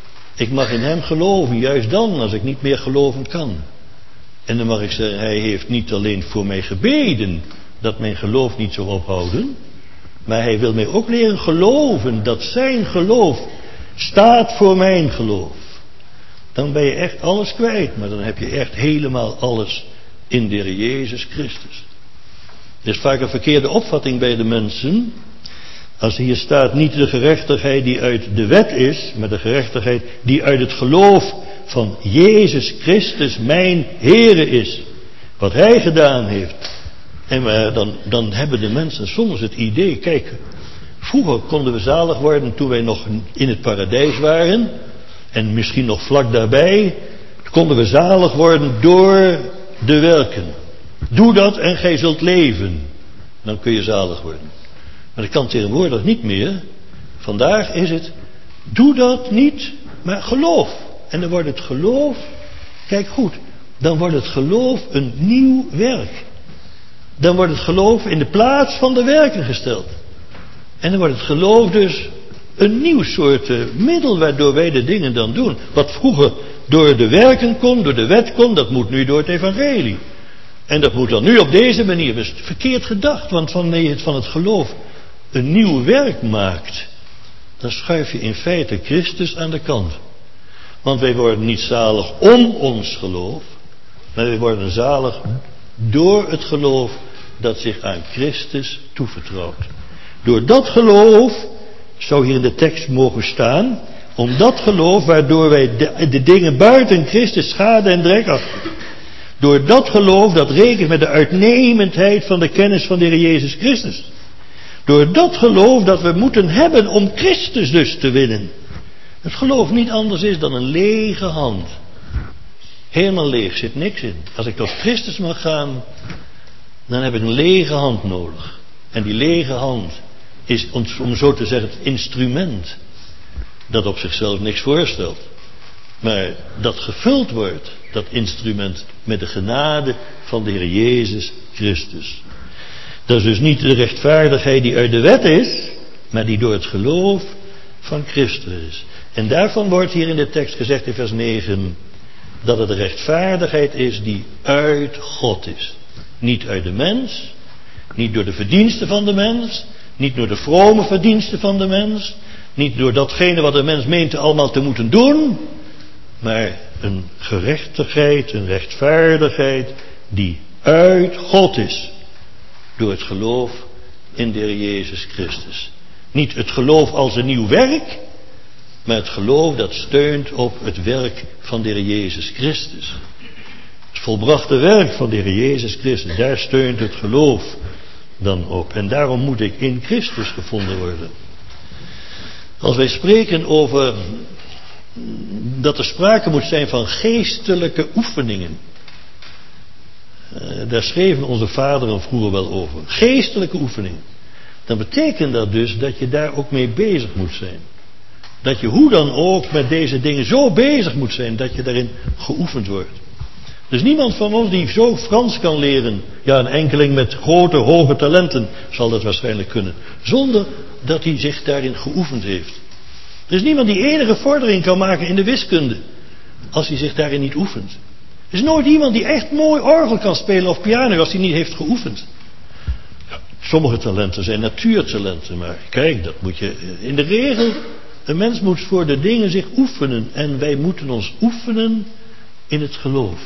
Ik mag in hem geloven. Juist dan als ik niet meer geloven kan. En dan mag ik zeggen, hij heeft niet alleen voor mij gebeden dat mijn geloof niet zou ophouden. Maar hij wil mij ook leren geloven dat zijn geloof staat voor mijn geloof. Dan ben je echt alles kwijt. Maar dan heb je echt helemaal alles in de Heer Jezus Christus. Er is vaak een verkeerde opvatting bij de mensen. Als hier staat niet de gerechtigheid die uit de wet is, maar de gerechtigheid die uit het geloof van Jezus Christus mijn Heere is. Wat hij gedaan heeft. En maar dan, dan hebben de mensen soms het idee, kijk, vroeger konden we zalig worden toen wij nog in het paradijs waren. En misschien nog vlak daarbij konden we zalig worden door de werken. Doe dat en gij zult leven. Dan kun je zalig worden. Maar dat kan tegenwoordig niet meer. Vandaag is het, doe dat niet, maar geloof. En dan wordt het geloof, kijk goed, dan wordt het geloof een nieuw werk. Dan wordt het geloof in de plaats van de werken gesteld. En dan wordt het geloof dus een nieuw soort uh, middel waardoor wij de dingen dan doen. Wat vroeger door de werken kon, door de wet kon, dat moet nu door het evangelie. En dat moet dan nu op deze manier. Dat is verkeerd gedacht, want wanneer je het van het geloof een nieuw werk maakt, dan schuif je in feite Christus aan de kant. Want wij worden niet zalig om ons geloof, maar wij worden zalig door het geloof dat zich aan Christus toevertrouwt. Door dat geloof, zou hier in de tekst mogen staan, om dat geloof waardoor wij de, de dingen buiten Christus schade en drek achten. Door dat geloof dat rekent met de uitnemendheid van de kennis van de Heer Jezus Christus. Door dat geloof dat we moeten hebben om Christus dus te winnen. Het geloof niet anders is dan een lege hand. Helemaal leeg, zit niks in. Als ik tot Christus mag gaan, dan heb ik een lege hand nodig. En die lege hand is, om zo te zeggen, het instrument dat op zichzelf niks voorstelt. Maar dat gevuld wordt, dat instrument, met de genade van de Heer Jezus Christus. Dat is dus niet de rechtvaardigheid die uit de wet is, maar die door het geloof van Christus is. En daarvan wordt hier in de tekst gezegd in vers negen, dat het de rechtvaardigheid is die uit God is. Niet uit de mens, niet door de verdiensten van de mens, niet door de vrome verdiensten van de mens, niet door datgene wat de mens meent allemaal te moeten doen, maar een gerechtigheid, een rechtvaardigheid die uit God is. Door het geloof in de Heer Jezus Christus. Niet het geloof als een nieuw werk, maar het geloof dat steunt op het werk van de Heer Jezus Christus. Het volbrachte werk van de Heer Jezus Christus, daar steunt het geloof dan op. En daarom moet ik in Christus gevonden worden. Als wij spreken over dat er sprake moet zijn van geestelijke oefeningen. Uh, daar schreven onze vaderen vroeger wel over. Geestelijke oefeningen. Dan betekent dat dus dat je daar ook mee bezig moet zijn. Dat je hoe dan ook met deze dingen zo bezig moet zijn dat je daarin geoefend wordt. Dus niemand van ons die zo Frans kan leren, ja, een enkeling met grote, hoge talenten zal dat waarschijnlijk kunnen, zonder dat hij zich daarin geoefend heeft. Er is niemand die enige vordering kan maken in de wiskunde, als hij zich daarin niet oefent. Er is nooit iemand die echt mooi orgel kan spelen of piano als hij niet heeft geoefend. Ja, sommige talenten zijn natuurtalenten, maar kijk, dat moet je in de regel, een mens moet voor de dingen zich oefenen en wij moeten ons oefenen in het geloof.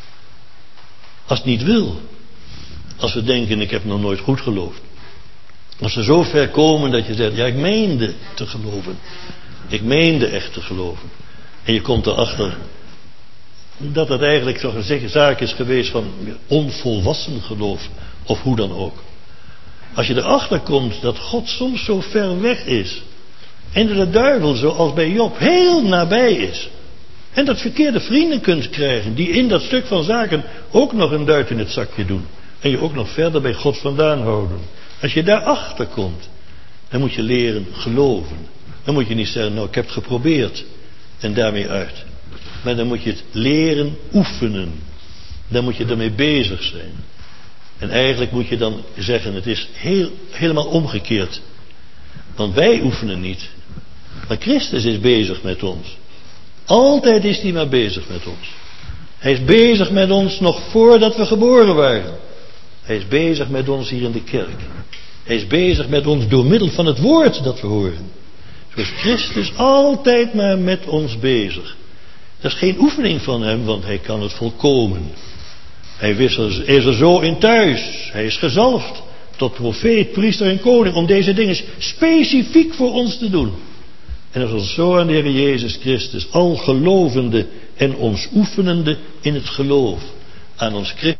Als het niet wil, als we denken ik heb nog nooit goed geloofd. Als we zo ver komen dat je zegt, ja, ik meende te geloven. Ik meende echt te geloven. En je komt erachter dat het eigenlijk toch een zaak is geweest van onvolwassen geloof. Of hoe dan ook. Als je erachter komt dat God soms zo ver weg is. En dat de duivel, zoals bij Job, heel nabij is. En dat verkeerde vrienden kunt krijgen. Die in dat stuk van zaken ook nog een duit in het zakje doen. En je ook nog verder bij God vandaan houden. Als je daarachter komt, dan moet je leren geloven. Dan moet je niet zeggen, nou ik heb het geprobeerd. En daarmee uit. Maar dan moet je het leren oefenen. Dan moet je ermee bezig zijn. En eigenlijk moet je dan zeggen, het is heel, helemaal omgekeerd. Want wij oefenen niet. Maar Christus is bezig met ons. Altijd is hij maar bezig met ons. Hij is bezig met ons nog voordat we geboren waren. Hij is bezig met ons hier in de kerk. Hij is bezig met ons door middel van het woord dat we horen. Zo is Christus altijd maar met ons bezig. Dat is geen oefening van hem, want hij kan het volkomen. Hij is er zo in thuis. Hij is gezalfd tot profeet, priester en koning om deze dingen specifiek voor ons te doen. En dat is zo aan de Heer Jezus Christus, al gelovende en ons oefenende in het geloof. Aan ons Christus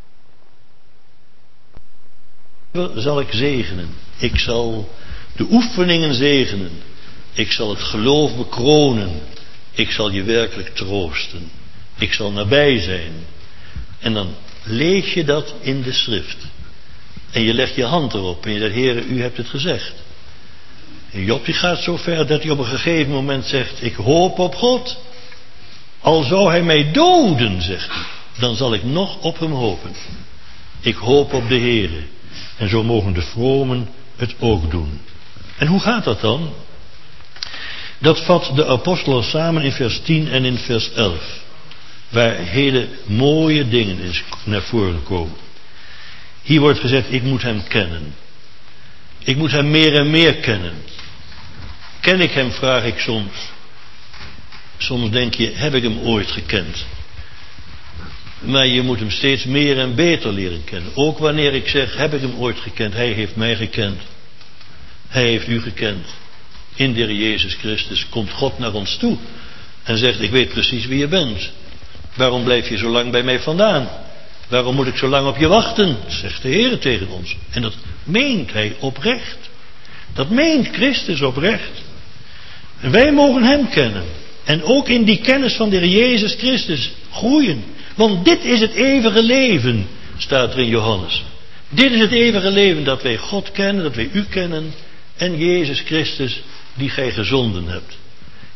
zal ik zegenen. Ik zal de oefeningen zegenen. Ik zal het geloof bekronen. Ik zal je werkelijk troosten. Ik zal nabij zijn. En dan lees je dat in de schrift. En je legt je hand erop en je zegt, Heere, u hebt het gezegd. En Job die gaat zo ver dat hij op een gegeven moment zegt, ik hoop op God. Al zou hij mij doden, zegt hij, dan zal ik nog op hem hopen. Ik hoop op de Heere. En zo mogen de vromen het ook doen. En hoe gaat dat dan? Dat vat de apostel samen in vers tien en in vers elf. Waar hele mooie dingen is naar voren komen. Hier wordt gezegd, ik moet hem kennen. Ik moet hem meer en meer kennen. Ken ik hem, vraag ik soms. Soms denk je, heb ik hem ooit gekend? Maar je moet hem steeds meer en beter leren kennen. Ook wanneer ik zeg, heb ik hem ooit gekend? Hij heeft mij gekend. Hij heeft u gekend. In de Heer Jezus Christus komt God naar ons toe. En zegt, ik weet precies wie je bent. Waarom blijf je zo lang bij mij vandaan? Waarom moet ik zo lang op je wachten? Zegt de Heer tegen ons. En dat meent hij oprecht. Dat meent Christus oprecht. En wij mogen hem kennen. En ook in die kennis van de Heer Jezus Christus groeien. Want dit is het eeuwige leven, staat er in Johannes. Dit is het eeuwige leven, dat wij God kennen, dat wij u kennen. En Jezus Christus, die gij gezonden hebt.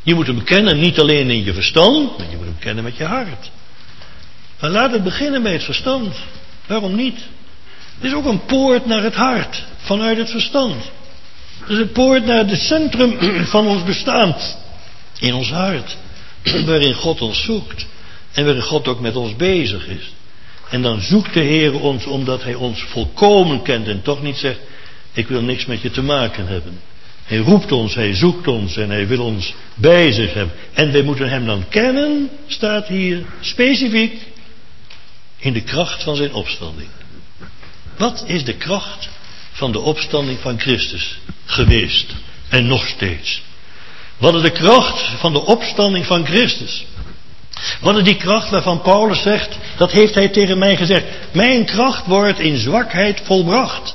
Je moet hem kennen, niet alleen in je verstand, maar je moet hem kennen met je hart. Maar laat het beginnen bij het verstand. Waarom niet? Het is ook een poort naar het hart, vanuit het verstand. Het is een poort naar het centrum van ons bestaan, in ons hart, waarin God ons zoekt en waarin God ook met ons bezig is. En dan zoekt de Heer ons omdat Hij ons volkomen kent en toch niet zegt, ik wil niks met je te maken hebben. Hij roept ons, Hij zoekt ons en Hij wil ons bij zich hebben. En wij moeten Hem dan kennen, staat hier specifiek, in de kracht van zijn opstanding. Wat is de kracht van de opstanding van Christus geweest en nog steeds? Wat is de kracht van de opstanding van Christus? Wat is die kracht waarvan Paulus zegt, dat heeft hij tegen mij gezegd, mijn kracht wordt in zwakheid volbracht.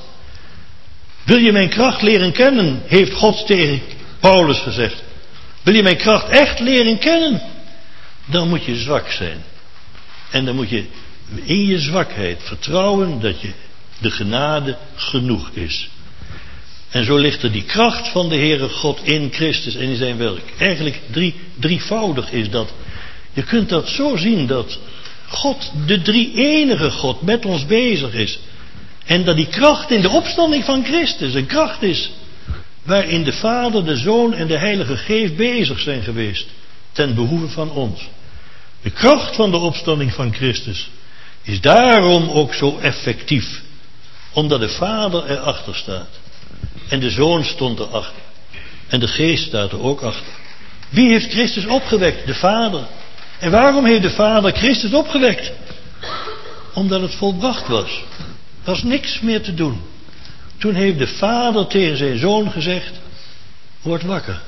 Wil je mijn kracht leren kennen, heeft God tegen Paulus gezegd. Wil je mijn kracht echt leren kennen, dan moet je zwak zijn. En dan moet je in je zwakheid vertrouwen dat je de genade genoeg is. En zo ligt er die kracht van de Heere God in Christus en in zijn werk. Eigenlijk drie, drievoudig is dat. Je kunt dat zo zien dat God, de drie enige God, met ons bezig is. En dat die kracht in de opstanding van Christus een kracht is waarin de Vader, de Zoon en de Heilige Geest bezig zijn geweest. Ten behoeve van ons. De kracht van de opstanding van Christus is daarom ook zo effectief. Omdat de Vader erachter staat. En de Zoon stond erachter. En de Geest staat er ook achter. Wie heeft Christus opgewekt? De Vader. En waarom heeft de Vader Christus opgewekt? Omdat het volbracht was. Er was niks meer te doen. Toen heeft de Vader tegen zijn Zoon gezegd, word wakker.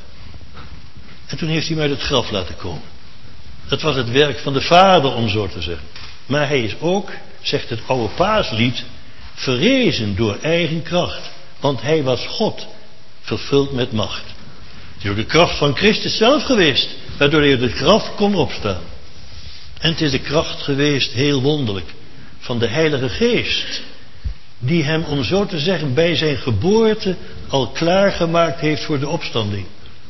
En toen heeft hij hem uit het graf laten komen. Dat was het werk van de Vader, om zo te zeggen. Maar hij is ook, zegt het oude paaslied, verrezen door eigen kracht. Want hij was God, vervuld met macht. Het is ook de kracht van Christus zelf geweest, waardoor hij uit het graf kon opstaan. En het is de kracht geweest, heel wonderlijk, van de Heilige Geest, die hem, om zo te zeggen, bij zijn geboorte al klaargemaakt heeft voor de opstanding.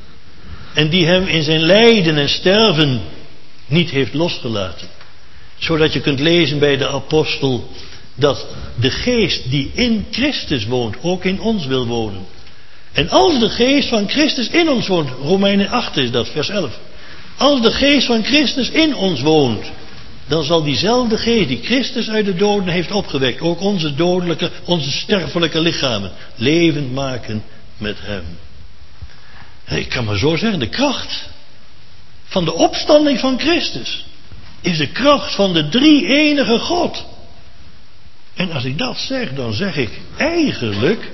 En die hem in zijn lijden en sterven niet heeft losgelaten. Zodat je kunt lezen bij de apostel dat de geest die in Christus woont, ook in ons wil wonen. En als de geest van Christus in ons woont, Romeinen acht is dat, vers elf. Als de geest van Christus in ons woont, dan zal diezelfde geest die Christus uit de doden heeft opgewekt, ook onze dodelijke, onze sterfelijke lichamen, levend maken met hem. Ik kan maar zo zeggen, de kracht van de opstanding van Christus is de kracht van de drie enige God. En als ik dat zeg, dan zeg ik eigenlijk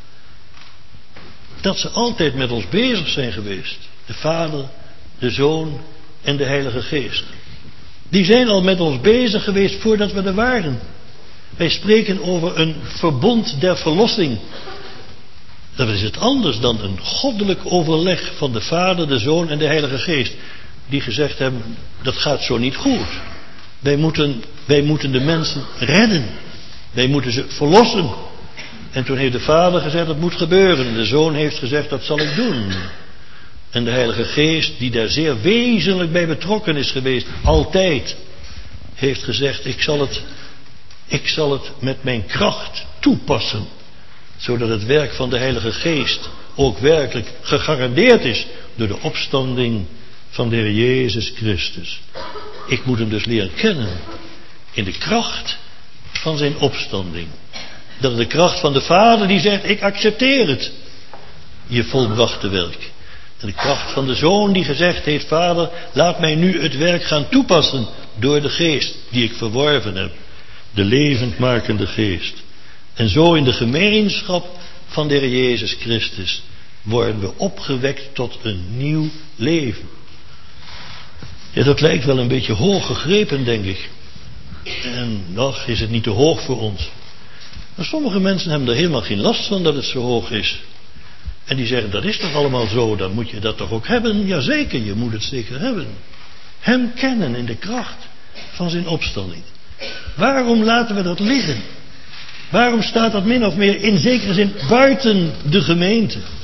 dat ze altijd met ons bezig zijn geweest. De Vader, de Zoon en de Heilige Geest. Die zijn al met ons bezig geweest voordat we er waren. Wij spreken over een verbond der verlossing. Dat is het anders dan een goddelijk overleg van de Vader, de Zoon en de Heilige Geest. Die gezegd hebben, dat gaat zo niet goed. Wij moeten, wij moeten de mensen redden. Wij moeten ze verlossen. En toen heeft de Vader gezegd, dat moet gebeuren. En de Zoon heeft gezegd, dat zal ik doen. En de Heilige Geest, die daar zeer wezenlijk bij betrokken is geweest, altijd, heeft gezegd, ik zal het, ik zal het met mijn kracht toepassen. Zodat het werk van de Heilige Geest ook werkelijk gegarandeerd is door de opstanding van de Heer Jezus Christus. Ik moet hem dus leren kennen in de kracht van zijn opstanding. Dat is de kracht van de Vader die zegt, ik accepteer het, je volbrachte werk. En de kracht van de Zoon die gezegd heeft, Vader, laat mij nu het werk gaan toepassen door de Geest die ik verworven heb. De levendmakende Geest. En zo in de gemeenschap van de Heer Jezus Christus worden we opgewekt tot een nieuw leven. Ja, dat lijkt wel een beetje hoog gegrepen, denk ik. En nog is het niet te hoog voor ons. Maar sommige mensen hebben er helemaal geen last van dat het zo hoog is. En die zeggen, dat is toch allemaal zo, dan moet je dat toch ook hebben? Jazeker, je moet het zeker hebben. Hem kennen in de kracht van zijn opstanding. Waarom laten we dat liggen? Waarom staat dat min of meer in zekere zin buiten de gemeente?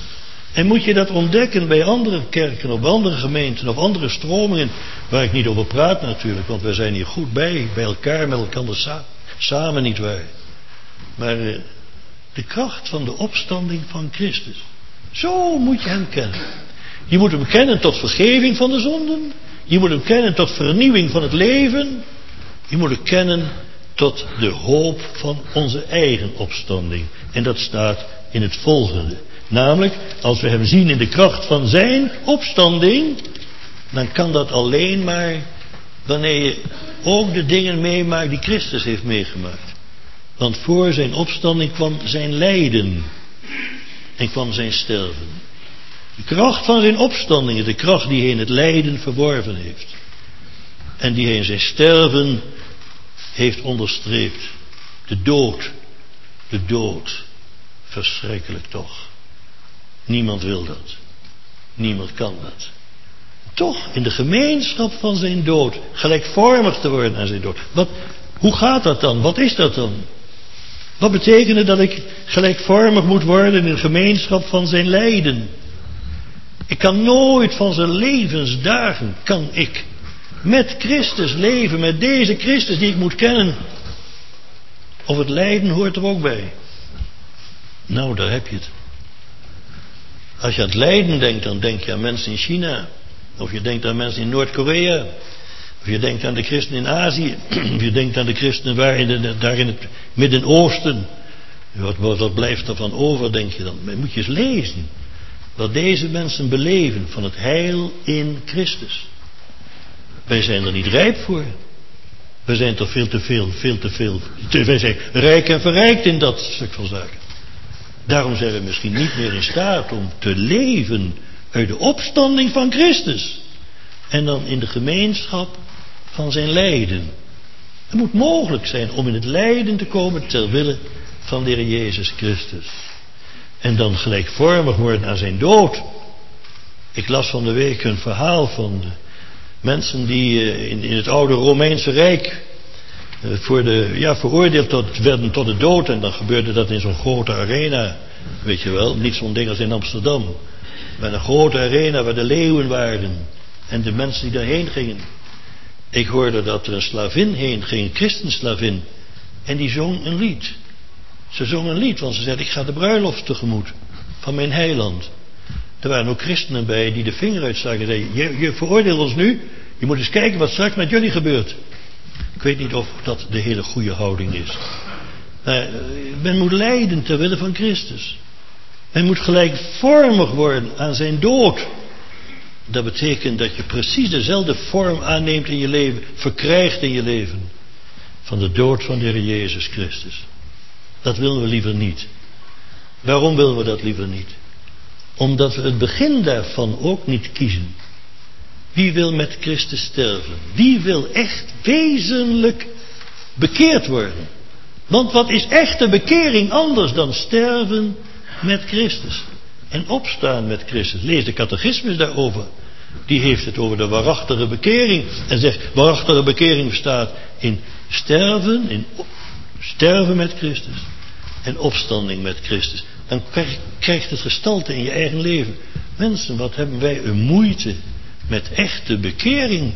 En moet je dat ontdekken bij andere kerken, of andere gemeenten, of andere stromingen, waar ik niet over praat natuurlijk, want wij zijn hier goed bij, bij elkaar, met elkaar sa- samen, nietwaar. Maar uh, de kracht van de opstanding van Christus. Zo moet je hem kennen. Je moet hem kennen tot vergeving van de zonden. Je moet hem kennen tot vernieuwing van het leven. Je moet hem kennen tot de hoop van onze eigen opstanding. En dat staat in het volgende. Namelijk, als we hem zien in de kracht van zijn opstanding, dan kan dat alleen maar wanneer je ook de dingen meemaakt die Christus heeft meegemaakt. Want voor zijn opstanding kwam zijn lijden en kwam zijn sterven. De kracht van zijn opstanding is de kracht die hij in het lijden verworven heeft. En die hij in zijn sterven heeft onderstreept. De dood. De dood. Verschrikkelijk toch. Niemand wil dat. Niemand kan dat. Toch in de gemeenschap van zijn dood gelijkvormig te worden aan zijn dood. Wat, hoe gaat dat dan? Wat is dat dan? Wat betekent het dat ik gelijkvormig moet worden in de gemeenschap van zijn lijden? Ik kan nooit van zijn levensdagen, kan ik met Christus leven, met deze Christus die ik moet kennen. Of het lijden hoort er ook bij. Nou, daar heb je het. Als je aan het lijden denkt, dan denk je aan mensen in China. Of je denkt aan mensen in Noord-Korea. Of je denkt aan de christenen in Azië. Of je denkt aan de christenen waar in de, daar in het Midden-Oosten. Wat, wat blijft er van over, denk je dan? Maar moet je eens lezen. Wat deze mensen beleven van het heil in Christus. Wij zijn er niet rijp voor. Wij zijn toch veel te veel, veel te veel. Te, wij zijn rijk en verrijkt in dat stuk van zaken. Daarom zijn we misschien niet meer in staat om te leven uit de opstanding van Christus. En dan in de gemeenschap van zijn lijden. Het moet mogelijk zijn om in het lijden te komen ter wille van de Heer Jezus Christus. En dan gelijkvormig worden aan zijn dood. Ik las van de week een verhaal van mensen die in, in het oude Romeinse Rijk voor de, ja, veroordeeld tot, werden tot de dood. En dan gebeurde dat in zo'n grote arena. Weet je wel, niet zo'n ding als in Amsterdam. Maar een grote arena waar de leeuwen waren. En de mensen die daarheen gingen. Ik hoorde dat er een slavin heen ging, een christenslavin. En die zong een lied. Ze zong een lied, want ze zei, ik ga de bruiloft tegemoet van mijn heiland. Er waren ook christenen bij die de vinger uitstaken en zeiden, je, je veroordeelt ons nu, je moet eens kijken wat straks met jullie gebeurt. Ik weet niet of dat de hele goede houding is. Maar men moet lijden ter wille van Christus. Men moet gelijkvormig worden aan zijn dood. Dat betekent dat je precies dezelfde vorm aanneemt in je leven, verkrijgt in je leven. Van de dood van de Heer Jezus Christus. Dat willen we liever niet. Waarom willen we dat liever niet? Omdat we het begin daarvan ook niet kiezen. Wie wil met Christus sterven? Wie wil echt wezenlijk bekeerd worden? Want wat is echte bekering anders dan sterven met Christus? En opstaan met Christus. Lees de catechismus daarover. Die heeft het over de waarachtige bekering. En zegt, waarachtige bekering bestaat in sterven, in sterven met Christus. En opstanding met Christus. Dan krijgt het gestalte in je eigen leven. Mensen, wat hebben wij een moeite met echte bekering.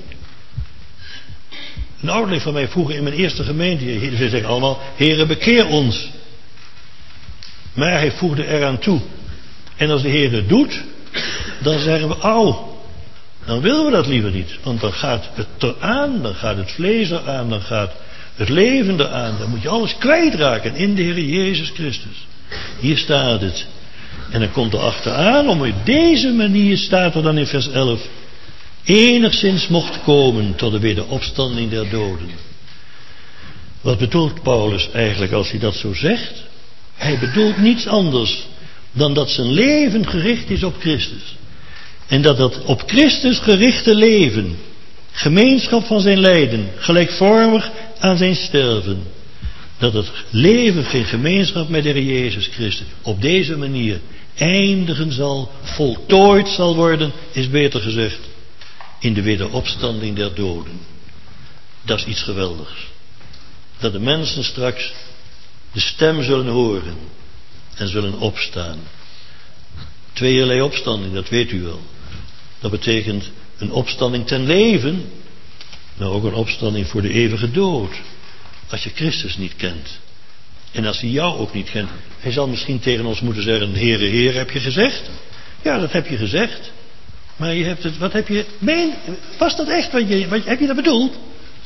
Een ouderling van mij vroeger in mijn eerste gemeente. Ze zeggen allemaal, Heere bekeer ons. Maar hij voegde eraan toe. En als de Heer het doet, dan zeggen we, auw. Dan willen we dat liever niet. Want dan gaat het eraan, dan gaat het vlees eraan, dan gaat het leven eraan. Dan moet je alles kwijtraken in de Heer Jezus Christus. Hier staat het. En dan komt er achteraan, om op deze manier staat er dan in vers elf. Enigszins mocht komen tot de wederopstanding der doden. Wat bedoelt Paulus eigenlijk als hij dat zo zegt? Hij bedoelt niets anders dan dat zijn leven gericht is op Christus. En dat dat op Christus gerichte leven, gemeenschap van zijn lijden, gelijkvormig aan zijn sterven, dat het leven geen gemeenschap met de Heer Jezus Christus op deze manier eindigen zal, voltooid zal worden, is beter gezegd, in de wederopstanding der doden. Dat is iets geweldigs. Dat de mensen straks de stem zullen horen en zullen opstaan. Tweeërlei opstanding, dat weet u wel. Dat betekent een opstanding ten leven, maar ook een opstanding voor de eeuwige dood. Als je Christus niet kent. En als hij jou ook niet kent. Hij zal misschien tegen ons moeten zeggen, Heere, Heere, heb je gezegd? Ja, dat heb je gezegd. Maar je hebt het, wat heb je, meen, was dat echt, wat je, wat, heb je dat bedoeld?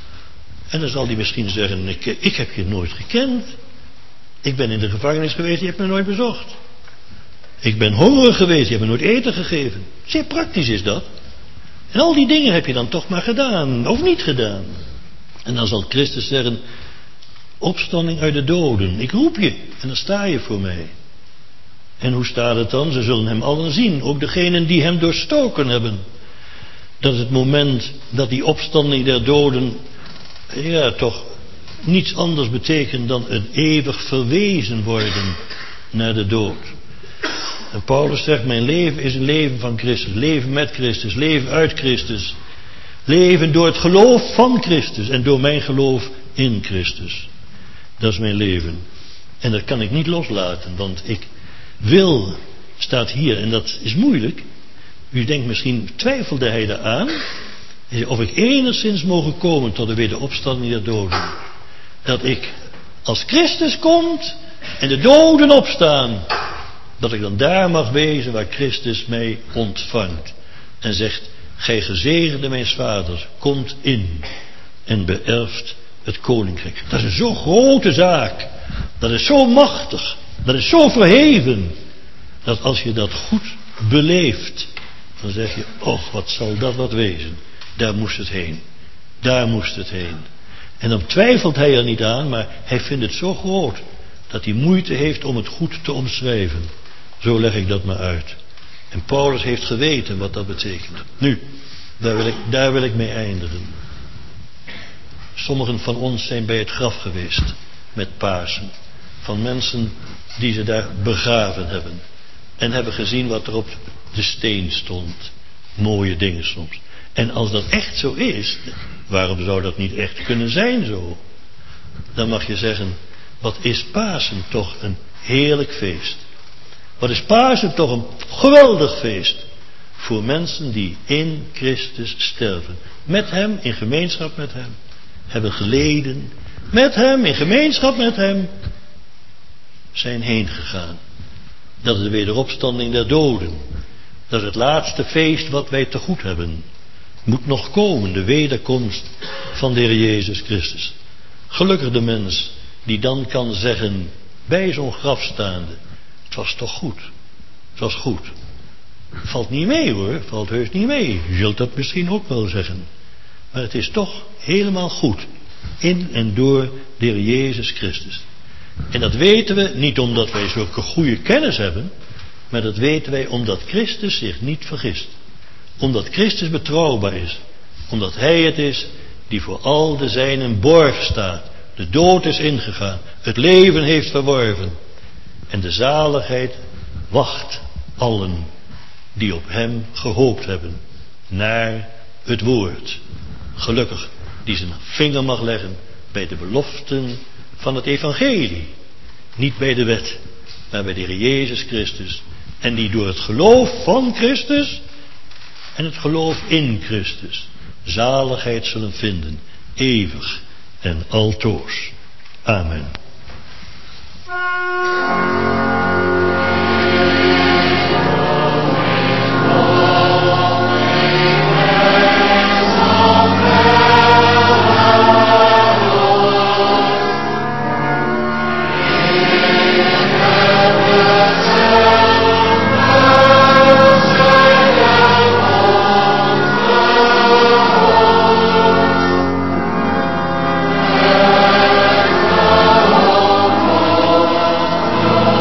En dan zal hij misschien zeggen, ik, ik heb je nooit gekend. Ik ben in de gevangenis geweest, je hebt me nooit bezocht. Ik ben hongerig geweest, je hebt me nooit eten gegeven. Zeer praktisch is dat. En al die dingen heb je dan toch maar gedaan, of niet gedaan. En dan zal Christus zeggen, opstanding uit de doden, ik roep je en dan sta je voor mij. En hoe staat het dan? Ze zullen hem allen zien, ook degenen die hem doorstoken hebben. Dat is het moment dat die opstanding der doden, ja toch, niets anders betekent dan een eeuwig verwezen worden naar de dood. En Paulus zegt, mijn leven is een leven van Christus, leven met Christus, leven uit Christus. Leven door het geloof van Christus en door mijn geloof in Christus. Dat is mijn leven. En dat kan ik niet loslaten, want ik wil, staat hier, en dat is moeilijk. U denkt misschien, twijfelde hij daaraan? Of ik enigszins mogen komen tot de wederopstanding der doden. Dat ik, als Christus komt en de doden opstaan, dat ik dan daar mag wezen waar Christus mij ontvangt. En zegt, gij gezegende mijns vaders, komt in en beërft het koninkrijk. Dat is een zo grote zaak. Dat is zo machtig. Dat is zo verheven. Dat als je dat goed beleeft, dan zeg je, och, wat zal dat wat wezen. Daar moest het heen. Daar moest het heen. En dan twijfelt hij er niet aan, maar hij vindt het zo groot, dat hij moeite heeft om het goed te omschrijven. Zo leg ik dat maar uit. En Paulus heeft geweten wat dat betekent. Nu, daar wil ik, daar wil ik mee eindigen. Sommigen van ons zijn bij het graf geweest met Pasen. Van mensen die ze daar begraven hebben. En hebben gezien wat er op de steen stond. Mooie dingen soms. En als dat echt zo is, waarom zou dat niet echt kunnen zijn zo? Dan mag je zeggen, wat is Pasen toch een heerlijk feest. Wat is Pasen toch een geweldig feest. Voor mensen die in Christus sterven. Met hem, in gemeenschap met hem. Hebben geleden. Met hem, in gemeenschap met hem. Zijn heen gegaan. Dat is de wederopstanding der doden. Dat is het laatste feest wat wij te goed hebben. Moet nog komen, de wederkomst van de Heer Jezus Christus. Gelukkig de mens die dan kan zeggen, bij zo'n graf staande, het was toch goed. Het was goed. Valt niet mee hoor, valt heus niet mee. U zult dat misschien ook wel zeggen. Maar het is toch helemaal goed. In en door de Heer Jezus Christus. En dat weten we niet omdat wij zulke goede kennis hebben. Maar dat weten wij omdat Christus zich niet vergist. Omdat Christus betrouwbaar is. Omdat Hij het is die voor al de zijnen borg staat. De dood is ingegaan. Het leven heeft verworven. En de zaligheid wacht allen die op Hem gehoopt hebben. Naar het woord. Gelukkig die zijn vinger mag leggen bij de beloften van het evangelie. Niet bij de wet, maar bij de Heer Jezus Christus. En die door het geloof van Christus en het geloof in Christus zaligheid zullen vinden. Eeuwig en altoos. Amen. Oh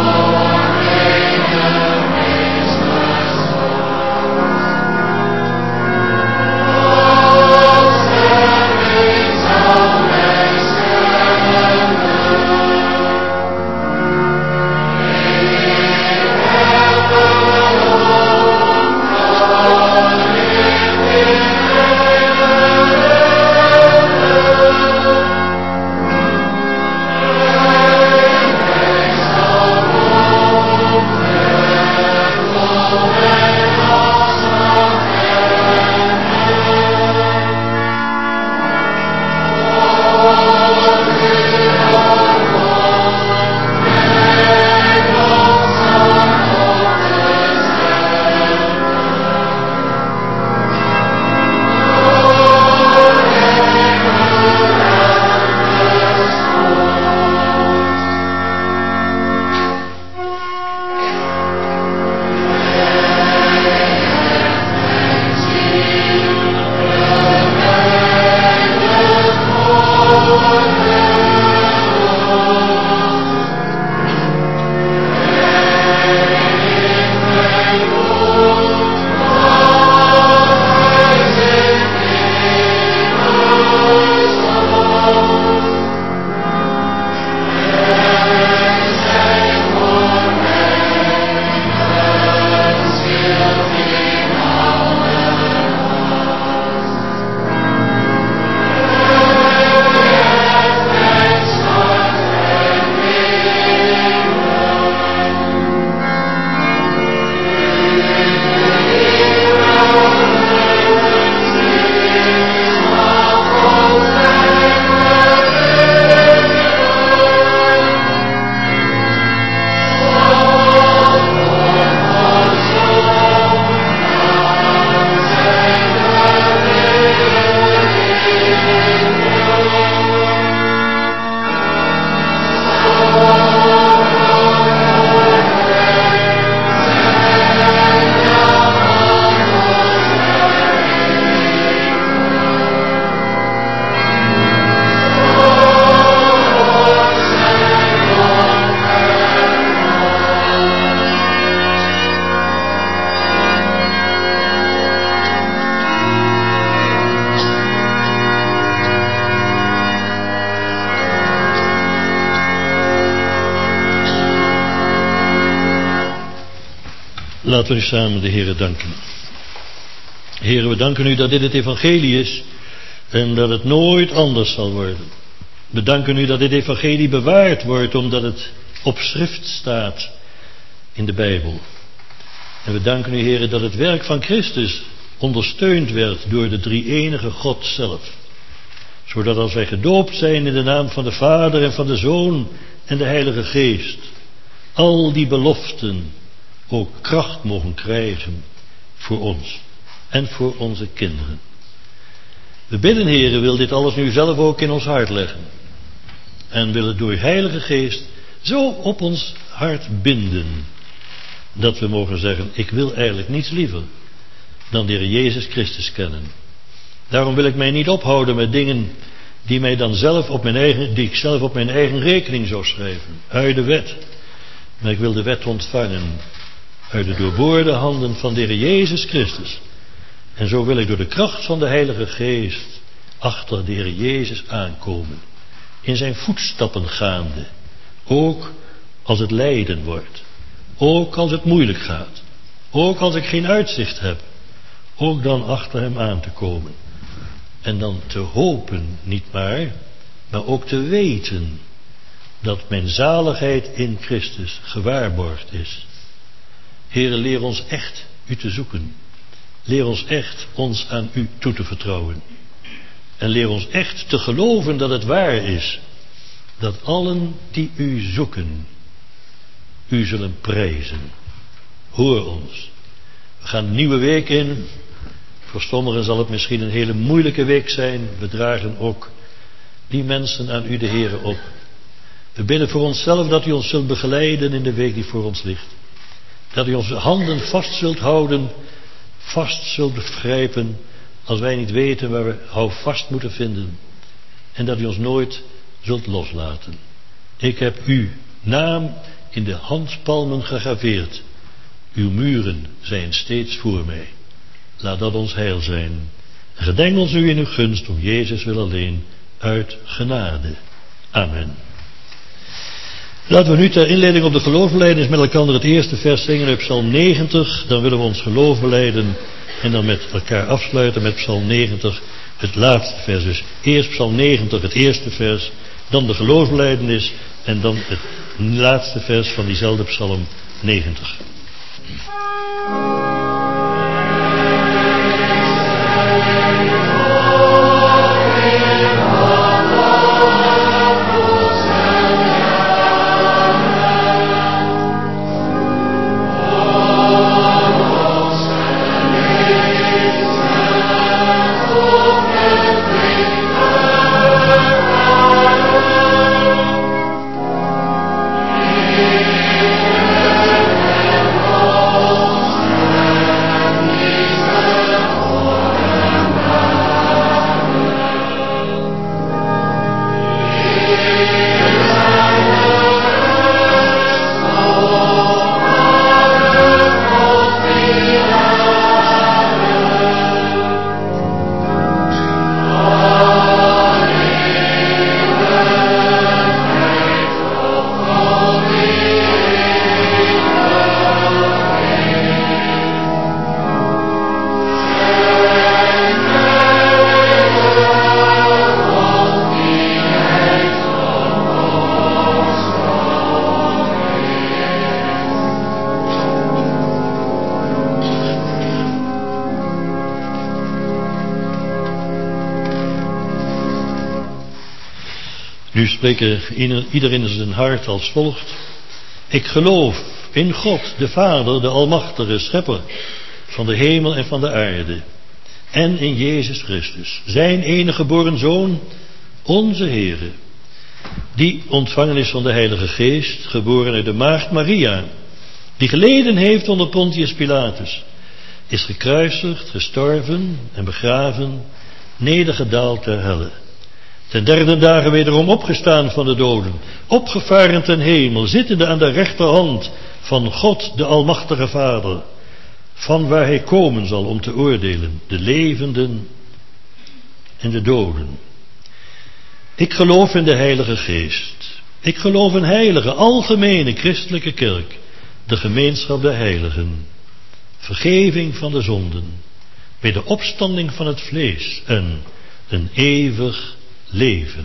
Laten we nu samen de Heere danken. Heere, we danken u dat dit het evangelie is en dat het nooit anders zal worden. We danken u dat dit evangelie bewaard wordt omdat het op schrift staat in de Bijbel. En we danken u, Heere, dat het werk van Christus ondersteund werd door de drie-enige God zelf. Zodat als wij gedoopt zijn in de naam van de Vader en van de Zoon en de Heilige Geest, al die beloften ook kracht mogen krijgen voor ons en voor onze kinderen. We bidden, Heere, wil dit alles nu zelf ook in ons hart leggen. En wil het door Heilige Geest zo op ons hart binden, dat we mogen zeggen, ik wil eigenlijk niets liever dan de Heer Jezus Christus kennen. Daarom wil ik mij niet ophouden met dingen die mij dan zelf op mijn eigen, die ik zelf op mijn eigen rekening zou schrijven, uit de wet. Maar ik wil de wet ontvangen uit de doorboorde handen van de Heer Jezus Christus. En zo wil ik door de kracht van de Heilige Geest achter de Heer Jezus aankomen. In zijn voetstappen gaande. Ook als het lijden wordt. Ook als het moeilijk gaat. Ook als ik geen uitzicht heb. Ook dan achter hem aan te komen. En dan te hopen, niet maar, maar ook te weten dat mijn zaligheid in Christus gewaarborgd is. Heere, leer ons echt u te zoeken. Leer ons echt ons aan u toe te vertrouwen. En leer ons echt te geloven dat het waar is. Dat allen die u zoeken, u zullen prijzen. Hoor ons. We gaan een nieuwe week in. Voor sommigen zal het misschien een hele moeilijke week zijn. We dragen ook die mensen aan u de Heere op. We bidden voor onszelf dat u ons zult begeleiden in de week die voor ons ligt. Dat u onze handen vast zult houden, vast zult begrijpen als wij niet weten waar we houvast moeten vinden. En dat u ons nooit zult loslaten. Ik heb uw naam in de handpalmen gegraveerd. Uw muren zijn steeds voor mij. Laat dat ons heil zijn. En gedenk ons u in uw gunst om Jezus wil alleen uit genade. Amen. Laten we nu ter inleiding op de geloofbelijdenis met elkaar het eerste vers zingen uit Psalm negentig. Dan willen we ons geloof belijden en dan met elkaar afsluiten met Psalm negentig, het laatste vers. Dus eerst Psalm negentig, het eerste vers, dan de geloofbelijdenis en dan het laatste vers van diezelfde Psalm negentig. Nu spreken iedereen in zijn hart als volgt. Ik geloof in God, de Vader, de Almachtige Schepper van de hemel en van de aarde. En in Jezus Christus, zijn enige geboren Zoon, onze Heere. Die ontvangen is van de Heilige Geest, geboren uit de maagd Maria. Die geleden heeft onder Pontius Pilatus. Is gekruisigd, gestorven en begraven, nedergedaald ter helle. Ten derde dagen wederom opgestaan van de doden, opgevaren ten hemel, zittende aan de rechterhand van God de Almachtige Vader, van waar hij komen zal om te oordelen, de levenden en de doden. Ik geloof in de Heilige Geest. Ik geloof in heilige, algemene christelijke kerk, de gemeenschap der heiligen, vergeving van de zonden, bij de opstanding van het vlees en een eeuwig leven.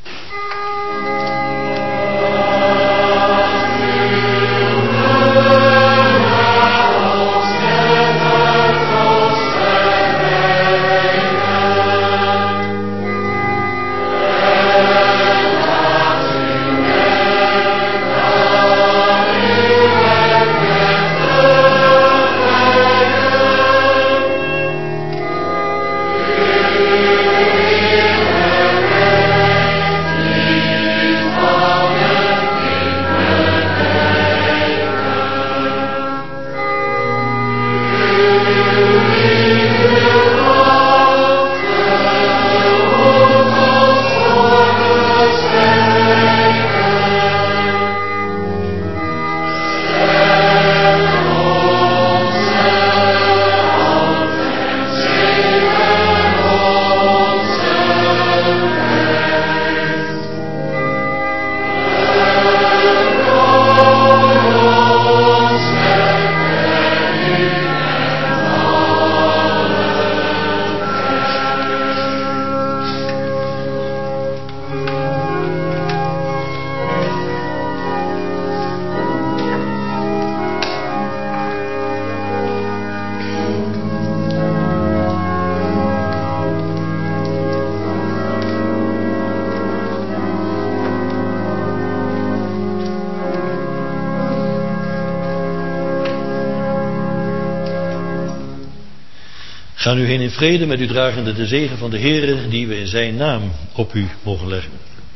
Ga nu heen in vrede, met u dragende de zegen van de Heere, die we in zijn naam op u mogen leggen.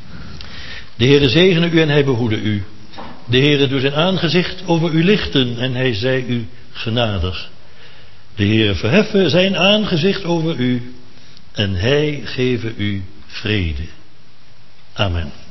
De Heere zegene u en hij behoede u. De Heere doet zijn aangezicht over u lichten en hij zij u genadig. De Heere verheffen zijn aangezicht over u en hij geven u vrede. Amen.